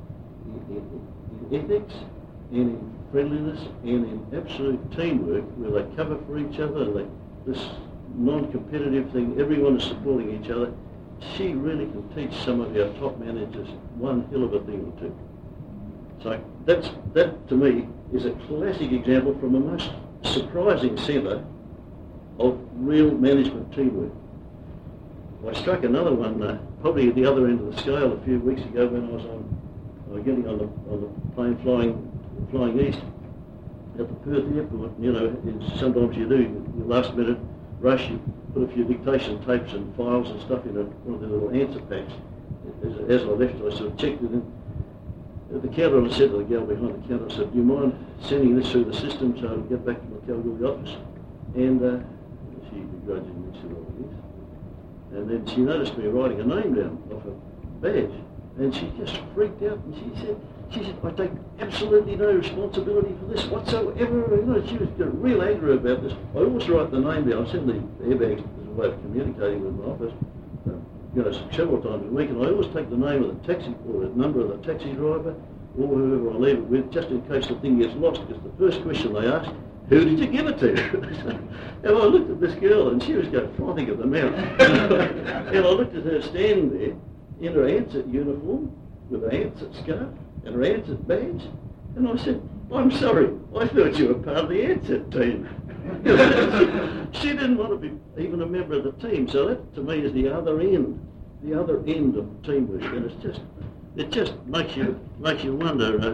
S1: ethics and in friendliness and in absolute teamwork, where they cover for each other, this non-competitive thing, everyone is supporting each other, she really can teach some of our top managers one hell of a thing or two. So that to me is a classic example from a most surprising centre of real management teamwork. I struck another one probably at the other end of the scale a few weeks ago when I was getting on the plane flying east at the Perth airport. Sometimes you do, the last minute rush, you put a few dictation tapes and files and stuff in one of the little answer packs. As I left, I sort of checked it in. At the counter, I said to the gal behind the counter, I said, do you mind sending this through the system so I can get back to my Kalgoorlie office? And she begrudgingly said, oh, yes. And then she noticed me writing a name down off a badge, and she just freaked out, and she said, I take absolutely no responsibility for this whatsoever. She was getting real angry about this. I always write the name down. I send the airbags as a way of communicating with my office, several times a week, and I always take the name of the taxi or the number of the taxi driver or whoever I leave it with, just in case the thing gets lost, because the first question they ask, who did you give it to? And I looked at this girl, and she was going frothing at the mouth. And I looked at her standing there in her ANZIT uniform, with her ANZIT scarf, and her ANZIT badge, and I said, I'm sorry, I thought you were part of the ANZIT team. She didn't want to be even a member of the team, so that to me is the other end of teamwork, and it just makes you wonder.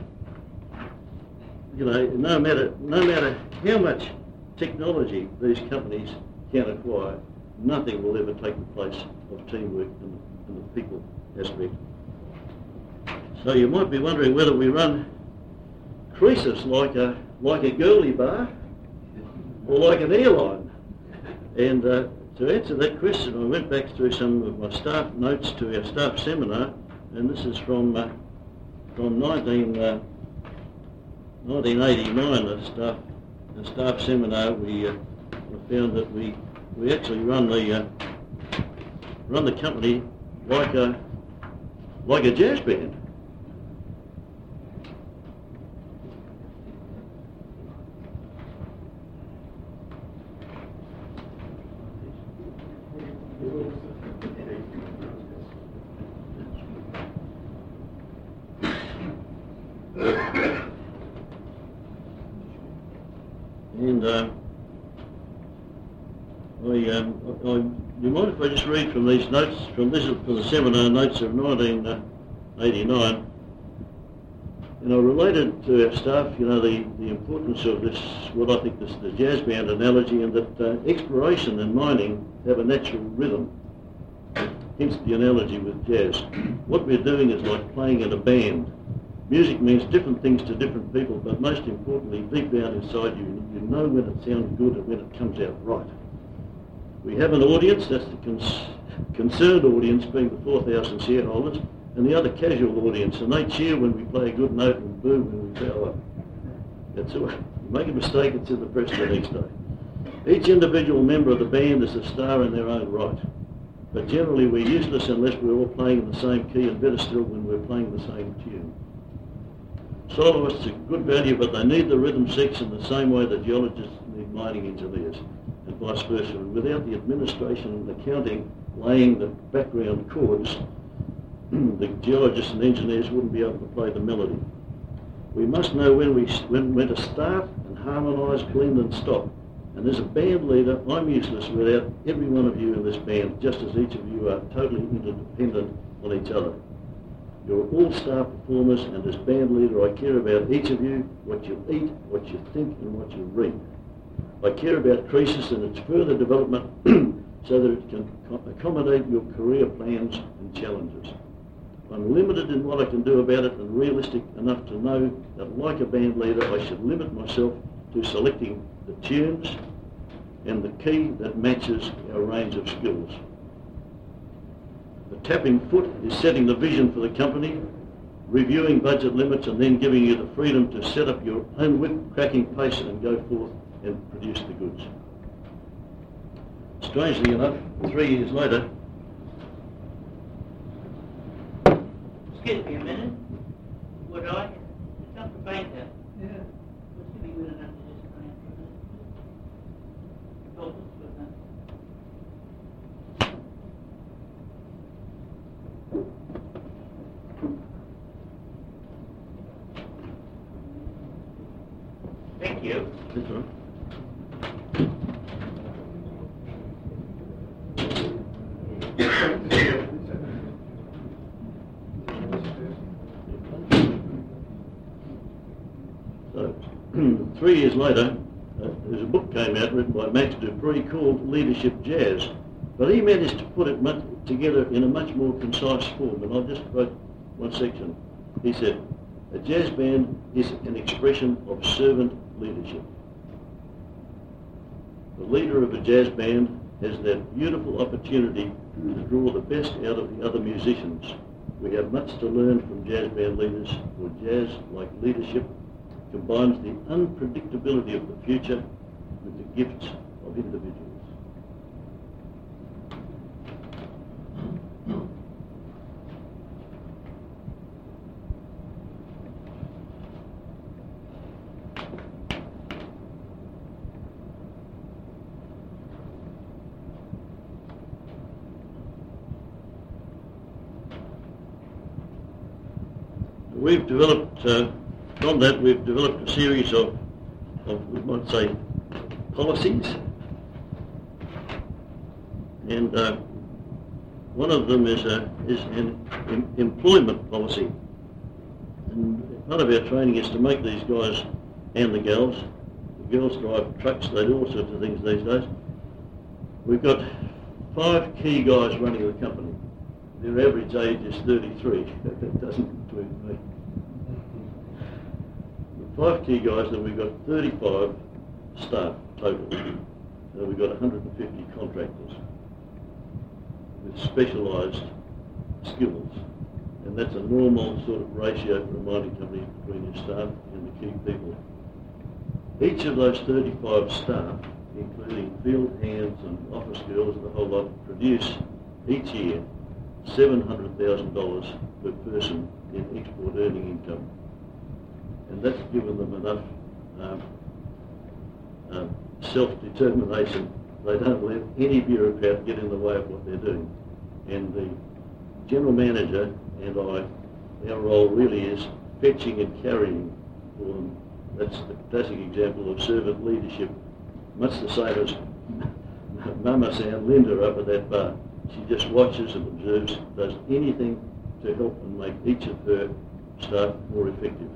S1: No matter how much technology these companies can acquire, nothing will ever take the place of teamwork and the people aspect. So you might be wondering whether we run Croesus like a girly bar or like an airline. And to answer that question, I went back through some of my staff notes to our staff seminar, and this is from 1989, the staff seminar. We found that we actually run the company like a jazz band. And you mind if I just read from these notes, from the seminar notes of 1989, and I related to our staff, the importance of this, what I think is the jazz band analogy, and that exploration and mining have a natural rhythm, hence the analogy with jazz. What we're doing is like playing in a band. Music means different things to different people, but most importantly, deep down inside you know when it sounds good and when it comes out right. We have an audience, that's the concerned audience, being the 4,000 shareholders, and the other casual audience, and they cheer when we play a good note and boo when we foul up. That's all. You make a mistake, it's in the press the next day. Each individual member of the band is a star in their own right, but generally we're useless unless we're all playing in the same key, and better still when we're playing the same tune. Soloists are good value, but they need the rhythm section the same way that geologists need mining engineers, and vice versa. And without the administration and accounting laying the background chords, the geologists and engineers wouldn't be able to play the melody. We must know when to start and harmonise, blend and stop. And as a band leader, I'm useless without every one of you in this band, just as each of you are totally interdependent on each other. You're all star performers, and as band leader I care about each of you, what you eat, what you think and what you read. I care about Croesus and its further development so that it can accommodate your career plans and challenges. I'm limited in what I can do about it and realistic enough to know that like a band leader I should limit myself to selecting the tunes and the key that matches our range of skills. The tapping foot is setting the vision for the company, reviewing budget limits and then giving you the freedom to set up your own whip-cracking pace and go forth and produce the goods. Strangely enough, 3 years later...
S5: Excuse me a minute. Would I? It's not the banker. Yeah. Would you be good enough to just come in for a minute? Help us with that. Thank you.
S1: That's all right. So, 3 years later, there's a book came out written by Max Dupree called Leadership Jazz, but he managed to put it together in a much more concise form, and I'll just quote one section. He said, a jazz band is an expression of servant leadership. The leader of a jazz band has that beautiful opportunity to draw the best out of the other musicians. We have much to learn from jazz band leaders, for jazz, like leadership, combines the unpredictability of the future with the gifts of individuals. We've developed, from that we've developed a series of we might say, policies, and one of them is an employment policy. And part of our training is to make these guys and the girls drive trucks, they do all sorts of things these days. We've got 5 key guys running the company. Their average age is 33. That doesn't include me. 5 key guys, and we've got 35 staff total. And we've got 150 contractors with specialised skills. And that's a normal sort of ratio for a mining company between your staff and the key people. Each of those 35 staff, including field hands and office girls and the whole lot, produce each year $700,000 per person in export earning income. And that's given them enough self-determination. They don't let any bureaucrat get in the way of what they're doing. And the general manager and I, our role really is fetching and carrying for them. That's the classic example of servant leadership, much the same as Mama and Linda up at that bar. She just watches and observes, does anything to help and make each of her staff more effective.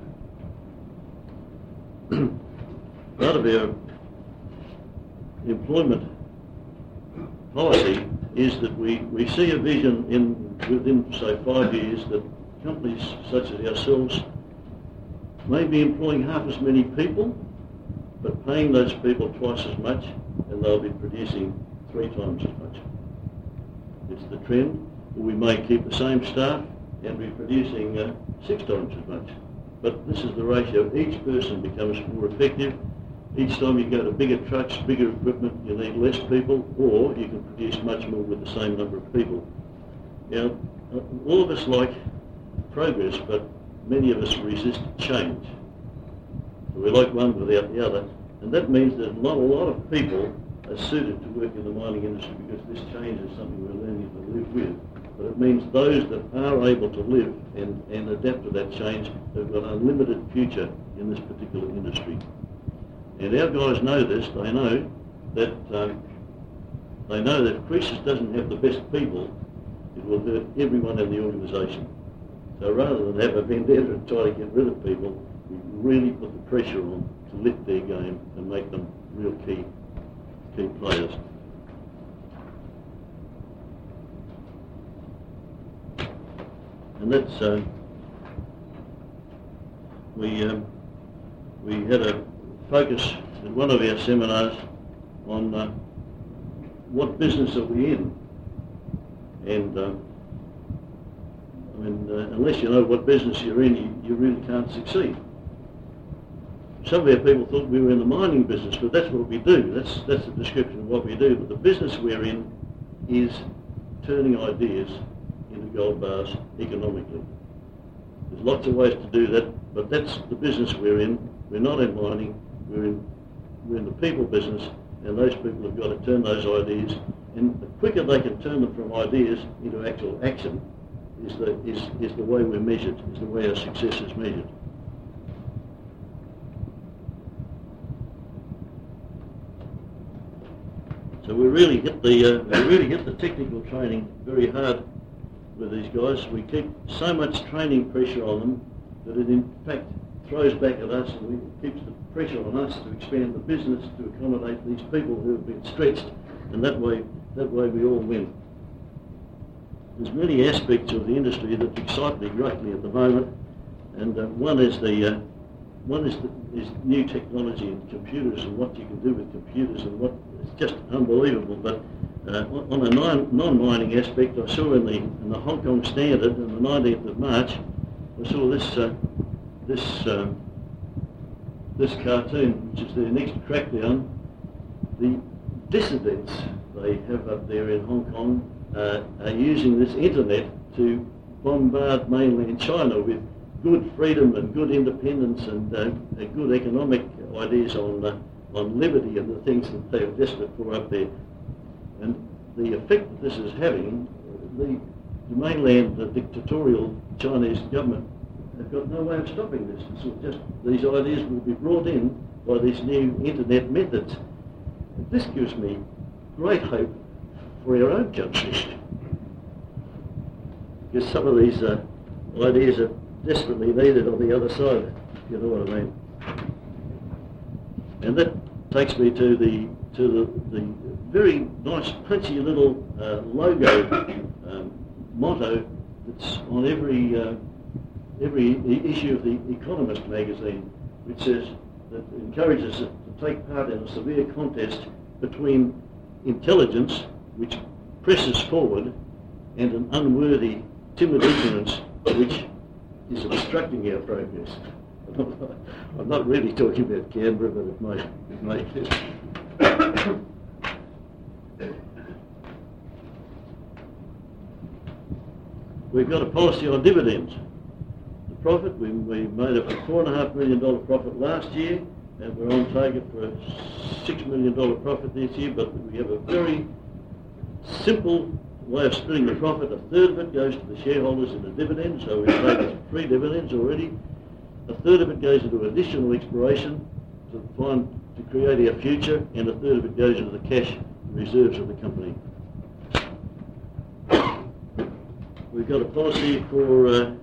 S1: Part of our employment policy is that we see a vision within, say, 5 years that companies such as ourselves may be employing half as many people, but paying those people twice as much, and they'll be producing 3 times as much. It's the trend. Or we may keep the same staff and be producing 6 times as much. But this is the ratio. Each person becomes more effective. Each time you go to bigger trucks, bigger equipment, you need less people, or you can produce much more with the same number of people. Now, all of us like progress, but many of us resist change. So we like one without the other, and that means that not a lot of people are suited to work in the mining industry because this change is something we're learning to live with. But it means those that are able to live and adapt to that change have got an unlimited future in this particular industry. And our guys know this. They know that if Croesus doesn't have the best people, it will hurt everyone in the organisation. So rather than have a vendetta and try to get rid of people, we really put the pressure on to lift their game and make them real key players. And that's we had a focus in one of our seminars on what business are we in, and unless you know what business you're in, you really can't succeed. Some of our people thought we were in the mining business, but that's what we do. That's the description of what we do. But the business we're in is turning ideas into gold bars economically. There's lots of ways to do that, but that's the business we're in. We're not in mining. We're in the people business, and those people have got to turn those ideas. And the quicker they can turn them from ideas into actual action, is the way we're measured. Is the way our success is measured. So we really hit the technical training very hard with these guys. We keep so much training pressure on them that it in fact throws back at us, and it keeps the pressure on us to expand the business to accommodate these people who have been stretched, and that way we all win. There's many aspects of the industry that excite me greatly at the moment, and one is new technology and computers and what you can do with computers and what it's just unbelievable. But on a non-mining aspect, I saw in the Hong Kong Standard on the 19th of March, I saw this cartoon, which is their next crackdown. The dissidents they have up there in Hong Kong are using this internet to bombard mainland China with good freedom and good independence and good economic ideas on liberty and the things that they are desperate for up there. And the effect that this is having, the mainland, the dictatorial Chinese government have got no way of stopping this. So just these ideas will be brought in by these new internet methods. This gives me great hope for our own country. Because some of these ideas are desperately needed on the other side, if you know what I mean. And that takes me to the very nice, punchy little logo motto that's on every issue of the Economist magazine, which says that encourages us to take part in a severe contest between intelligence, which presses forward, and an unworthy, timid ignorance, which is obstructing our progress. I'm not really talking about Canberra, but it may. We've got a policy on dividends. The profit, we made a $4.5 million profit last year, and we're on target for a $6 million profit this year, but we have a very simple way of splitting the profit. A third of it goes to the shareholders in a dividend, so we've paid 3 dividends already. A third of it goes into additional exploration to create our future, and a third of it goes into the cash reserves of the company. We've got a policy for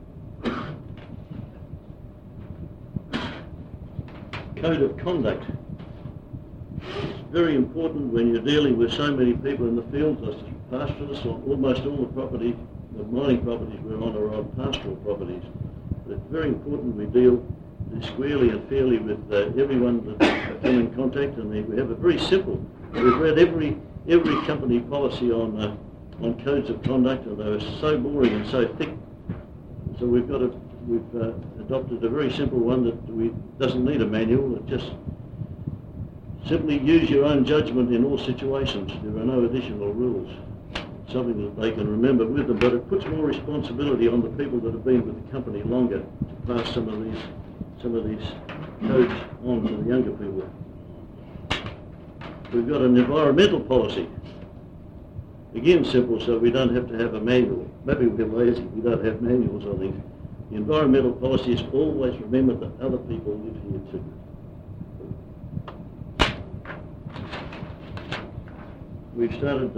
S1: code of conduct. It's very important when you're dealing with so many people in the fields. As pastoralists, almost all the property, the mining properties we're on are on pastoral properties. But it's very important we deal squarely and fairly with everyone that come in contact, and we have a very simple. We've read every company policy on codes of conduct, and they were so boring and so thick. So we've adopted a very simple one that doesn't need a manual. It just simply use your own judgment in all situations. There are no additional rules. It's something that they can remember with them, but it puts more responsibility on the people that have been with the company longer to pass some of these codes on to the younger people. We've got an environmental policy. Again, simple, so we don't have to have a manual. Maybe we're lazy, we don't have manuals on things. The environmental policy is always remember that other people live here too. We've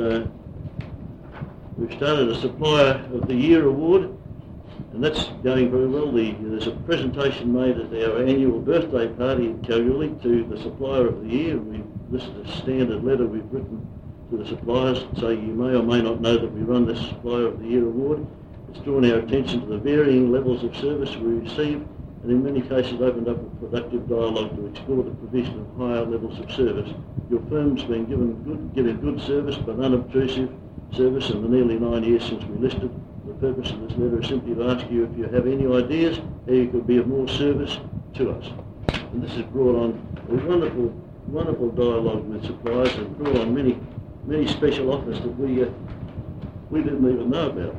S1: started a Supplier of the Year award, and that's going very well. There's a presentation made at our annual birthday party in Kalgoorlie to the Supplier of the Year. This is a standard letter we've written to the suppliers, so you may or may not know that we run this Supplier of the Year award. It's drawn our attention to the varying levels of service we receive, and in many cases opened up a productive dialogue to explore the provision of higher levels of service. Your firm's been giving good service, but unobtrusive service in the nearly 9 years since we listed. The purpose of this letter is simply to ask you if you have any ideas how you could be of more service to us. And this has brought on a wonderful dialogue with suppliers, and brought on many special offers that we didn't even know about.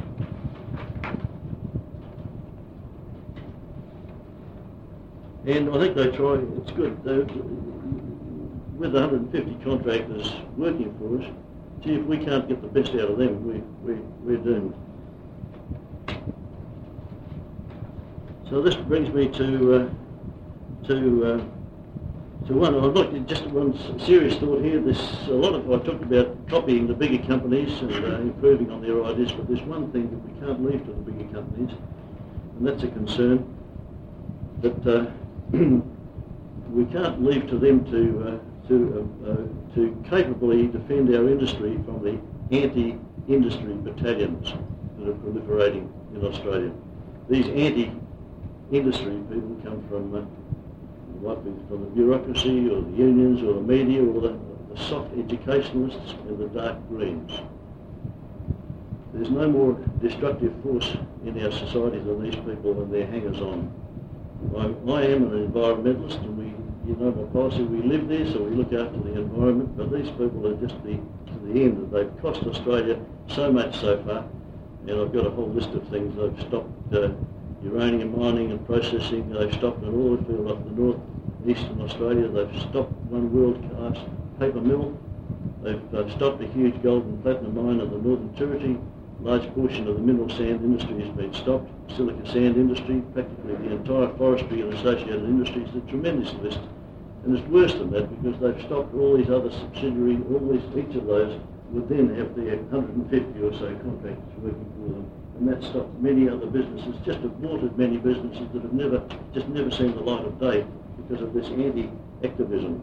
S1: And I think they try, it's good, with 150 contractors working for us, gee, if we can't get the best out of them, we're doomed. So this brings me to one. I'd like to just one serious thought here. A lot of I talked about copying the bigger companies and improving on their ideas, but there's one thing that we can't leave to the bigger companies, and that's a concern that we can't leave to them to capably defend our industry from the anti-industry battalions that are proliferating in Australia. These anti-industry people come from the bureaucracy or the unions or the media or the soft educationalists and the dark greens. There's no more destructive force in our society than these people and their hangers-on. I am an environmentalist, and my policy, we live there, so we look after the environment, but these people are just to the end, that they've cost Australia so much so far, and I've got a whole list of things. They've stopped uranium mining and processing, they've stopped an oil field up the north-eastern Australia, they've stopped one world-class paper mill, they've stopped a huge gold and platinum mine in the Northern Territory. A large portion of the mineral sand industry has been stopped, silica sand industry, practically the entire forestry and associated industries. It's a tremendous list, And it's worse than that because they've stopped all these other subsidiaries, each of those would then have their 150 or so contractors working for them. And that stopped many other businesses, just aborted many businesses that have never seen the light of day because of this anti-activism.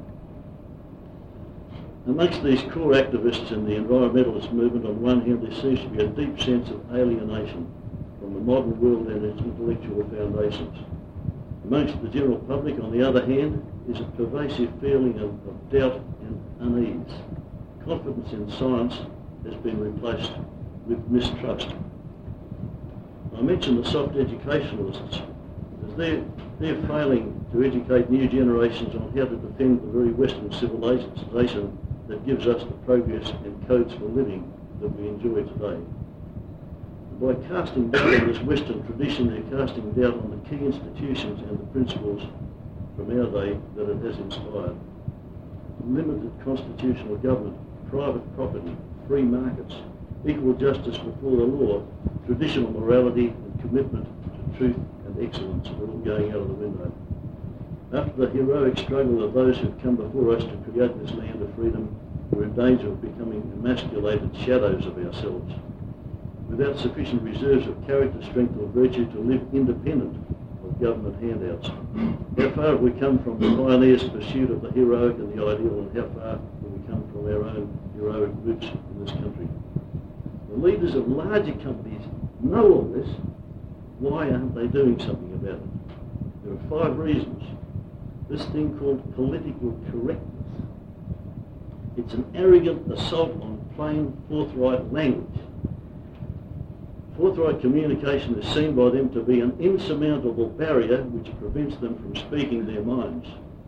S1: Amongst these core activists in the environmentalist movement, on one hand, there seems to be a deep sense of alienation from the modern world and its intellectual foundations. Amongst the general public, on the other hand, is a pervasive feeling of doubt and unease. Confidence in science has been replaced with mistrust. I mentioned the soft educationalists, as they're failing to educate new generations on how to defend the very Western civilization that gives us the progress and codes for living that we enjoy today. By casting doubt on this Western tradition, they're casting doubt on the key institutions and the principles from our day that it has inspired. Limited constitutional government, private property, free markets, equal justice before the law, traditional morality and commitment to truth and excellence are all going out of the window. After the heroic struggle of those who've come before us to create this land of freedom, we're in danger of becoming emasculated shadows of ourselves, without sufficient reserves of character, strength or virtue to live independent of government handouts. How far have we come from the pioneers' pursuit of the heroic and the ideal, and how far have we come from our own heroic roots in this country? The leaders of larger companies know all this. Why aren't they doing something about it? There are 5 reasons. This thing called political correctness. It's an arrogant assault on plain, forthright language. Forthright communication is seen by them to be an insurmountable barrier which prevents them from speaking their minds.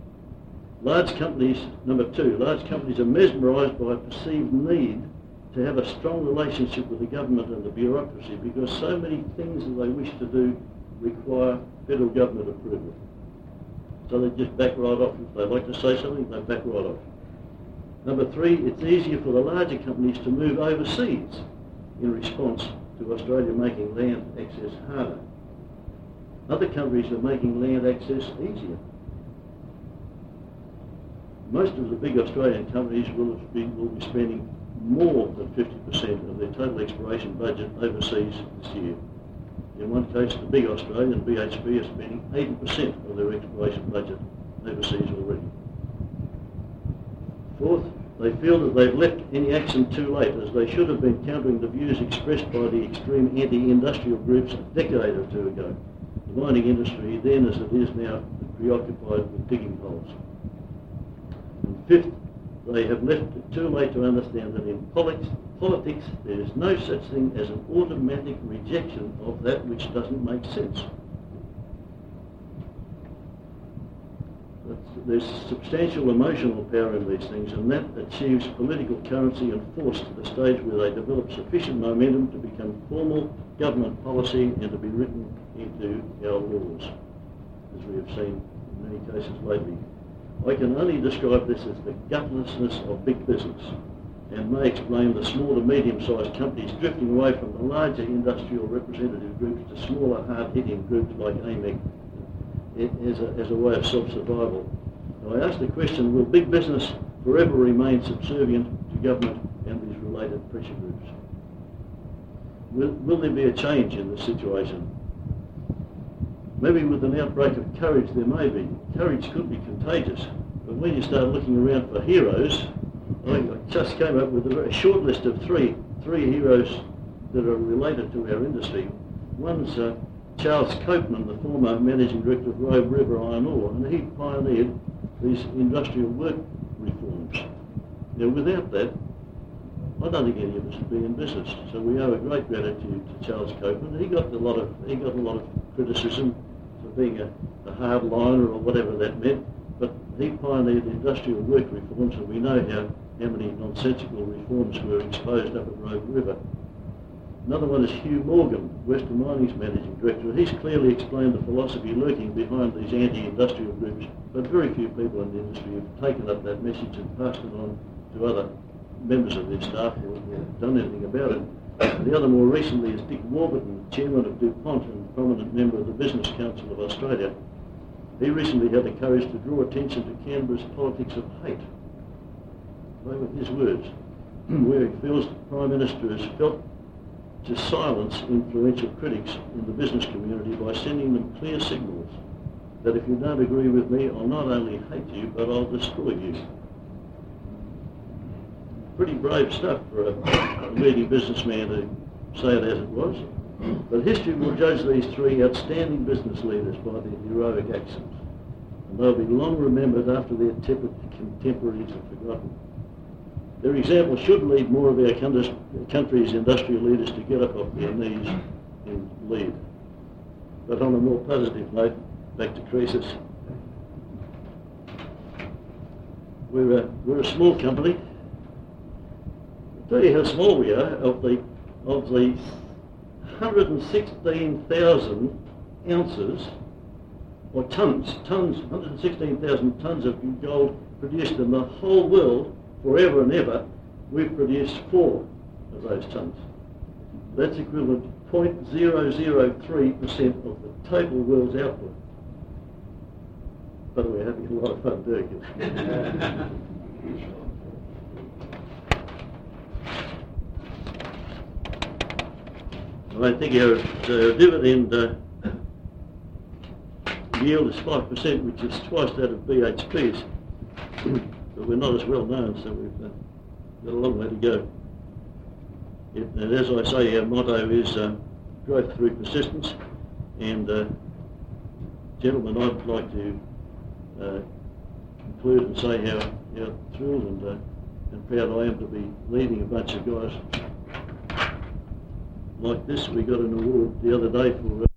S1: Number 2, large companies are mesmerised by a perceived need to have a strong relationship with the government and the bureaucracy because so many things that they wish to do require federal government approval. So they just back right off. If they like to say something, they back right off. Number 3, it's easier for the larger companies to move overseas in response to Australia making land access harder. Other countries are making land access easier. Most of the big Australian companies will be spending more than 50% of their total exploration budget overseas this year. In one case, the big Australian, BHP, is spending 80% of their exploration budget overseas already. 4th, they feel that they've left any action too late, as they should have been countering the views expressed by the extreme anti-industrial groups a decade or 2 ago. The mining industry, then as it is now, is preoccupied with digging holes. And 5th, they have left it too late to understand that in politics there is no such thing as an automatic rejection of that which doesn't make sense. There's substantial emotional power in these things, and that achieves political currency and force to the stage where they develop sufficient momentum to become formal government policy and to be written into our laws, as we have seen in many cases lately. I can only describe this as the gutlessness of big business, and may explain the small to medium-sized companies drifting away from the larger industrial representative groups to smaller, hard-hitting groups like AMEC as a way of self-survival. I ask the question, will big business forever remain subservient to government and these related pressure groups? Will there be a change in this situation? Maybe with an outbreak of courage there may be. Courage could be contagious, but when you start looking around for heroes, I just came up with a short list of three heroes that are related to our industry. One's Charles Copeman, the former managing director of Robe River Iron Ore, and he pioneered these industrial work reforms. Now, without that, I don't think any of us would be in business. So we owe a great gratitude to Charles Copeman. He got a lot of criticism for being a hard liner or whatever that meant, but he pioneered industrial work reforms, and we know how many nonsensical reforms were exposed up at Robe River. Another one is Hugh Morgan, Western Mining's managing director. He's clearly explained the philosophy lurking behind these anti-industrial groups, but very few people in the industry have taken up that message and passed it on to other members of their staff who have done anything about it. The other more recently is Dick Warburton, chairman of DuPont and prominent member of the Business Council of Australia. He recently had the courage to draw attention to Canberra's politics of hate. They were his words, where he feels the Prime Minister has felt to silence influential critics in the business community by sending them clear signals that if you don't agree with me, I'll not only hate you, but I'll destroy you. Pretty brave stuff for a leading businessman to say it as it was. But history will judge these three outstanding business leaders by their heroic actions, and they'll be long remembered after their contemporaries are forgotten. Their example should lead more of our country's industrial leaders to get up off their knees and lead. But on a more positive note, back to Croesus. We're a small company. I'll tell you how small we are. Of the 116,000 ounces, or tons, 116,000 tons of gold produced in the whole world forever and ever, we've produced 4 of those tons. That's equivalent to 0.003% of the total world's output. But we're having a lot of fun doing it. I think our dividend yield is 5%, which is twice that of BHP's. But we're not as well known, so we've got a long way to go. And as I say, our motto is growth through persistence. And gentlemen, I'd like to conclude and say how thrilled and proud I am to be leading a bunch of guys like this. We got an award the other day for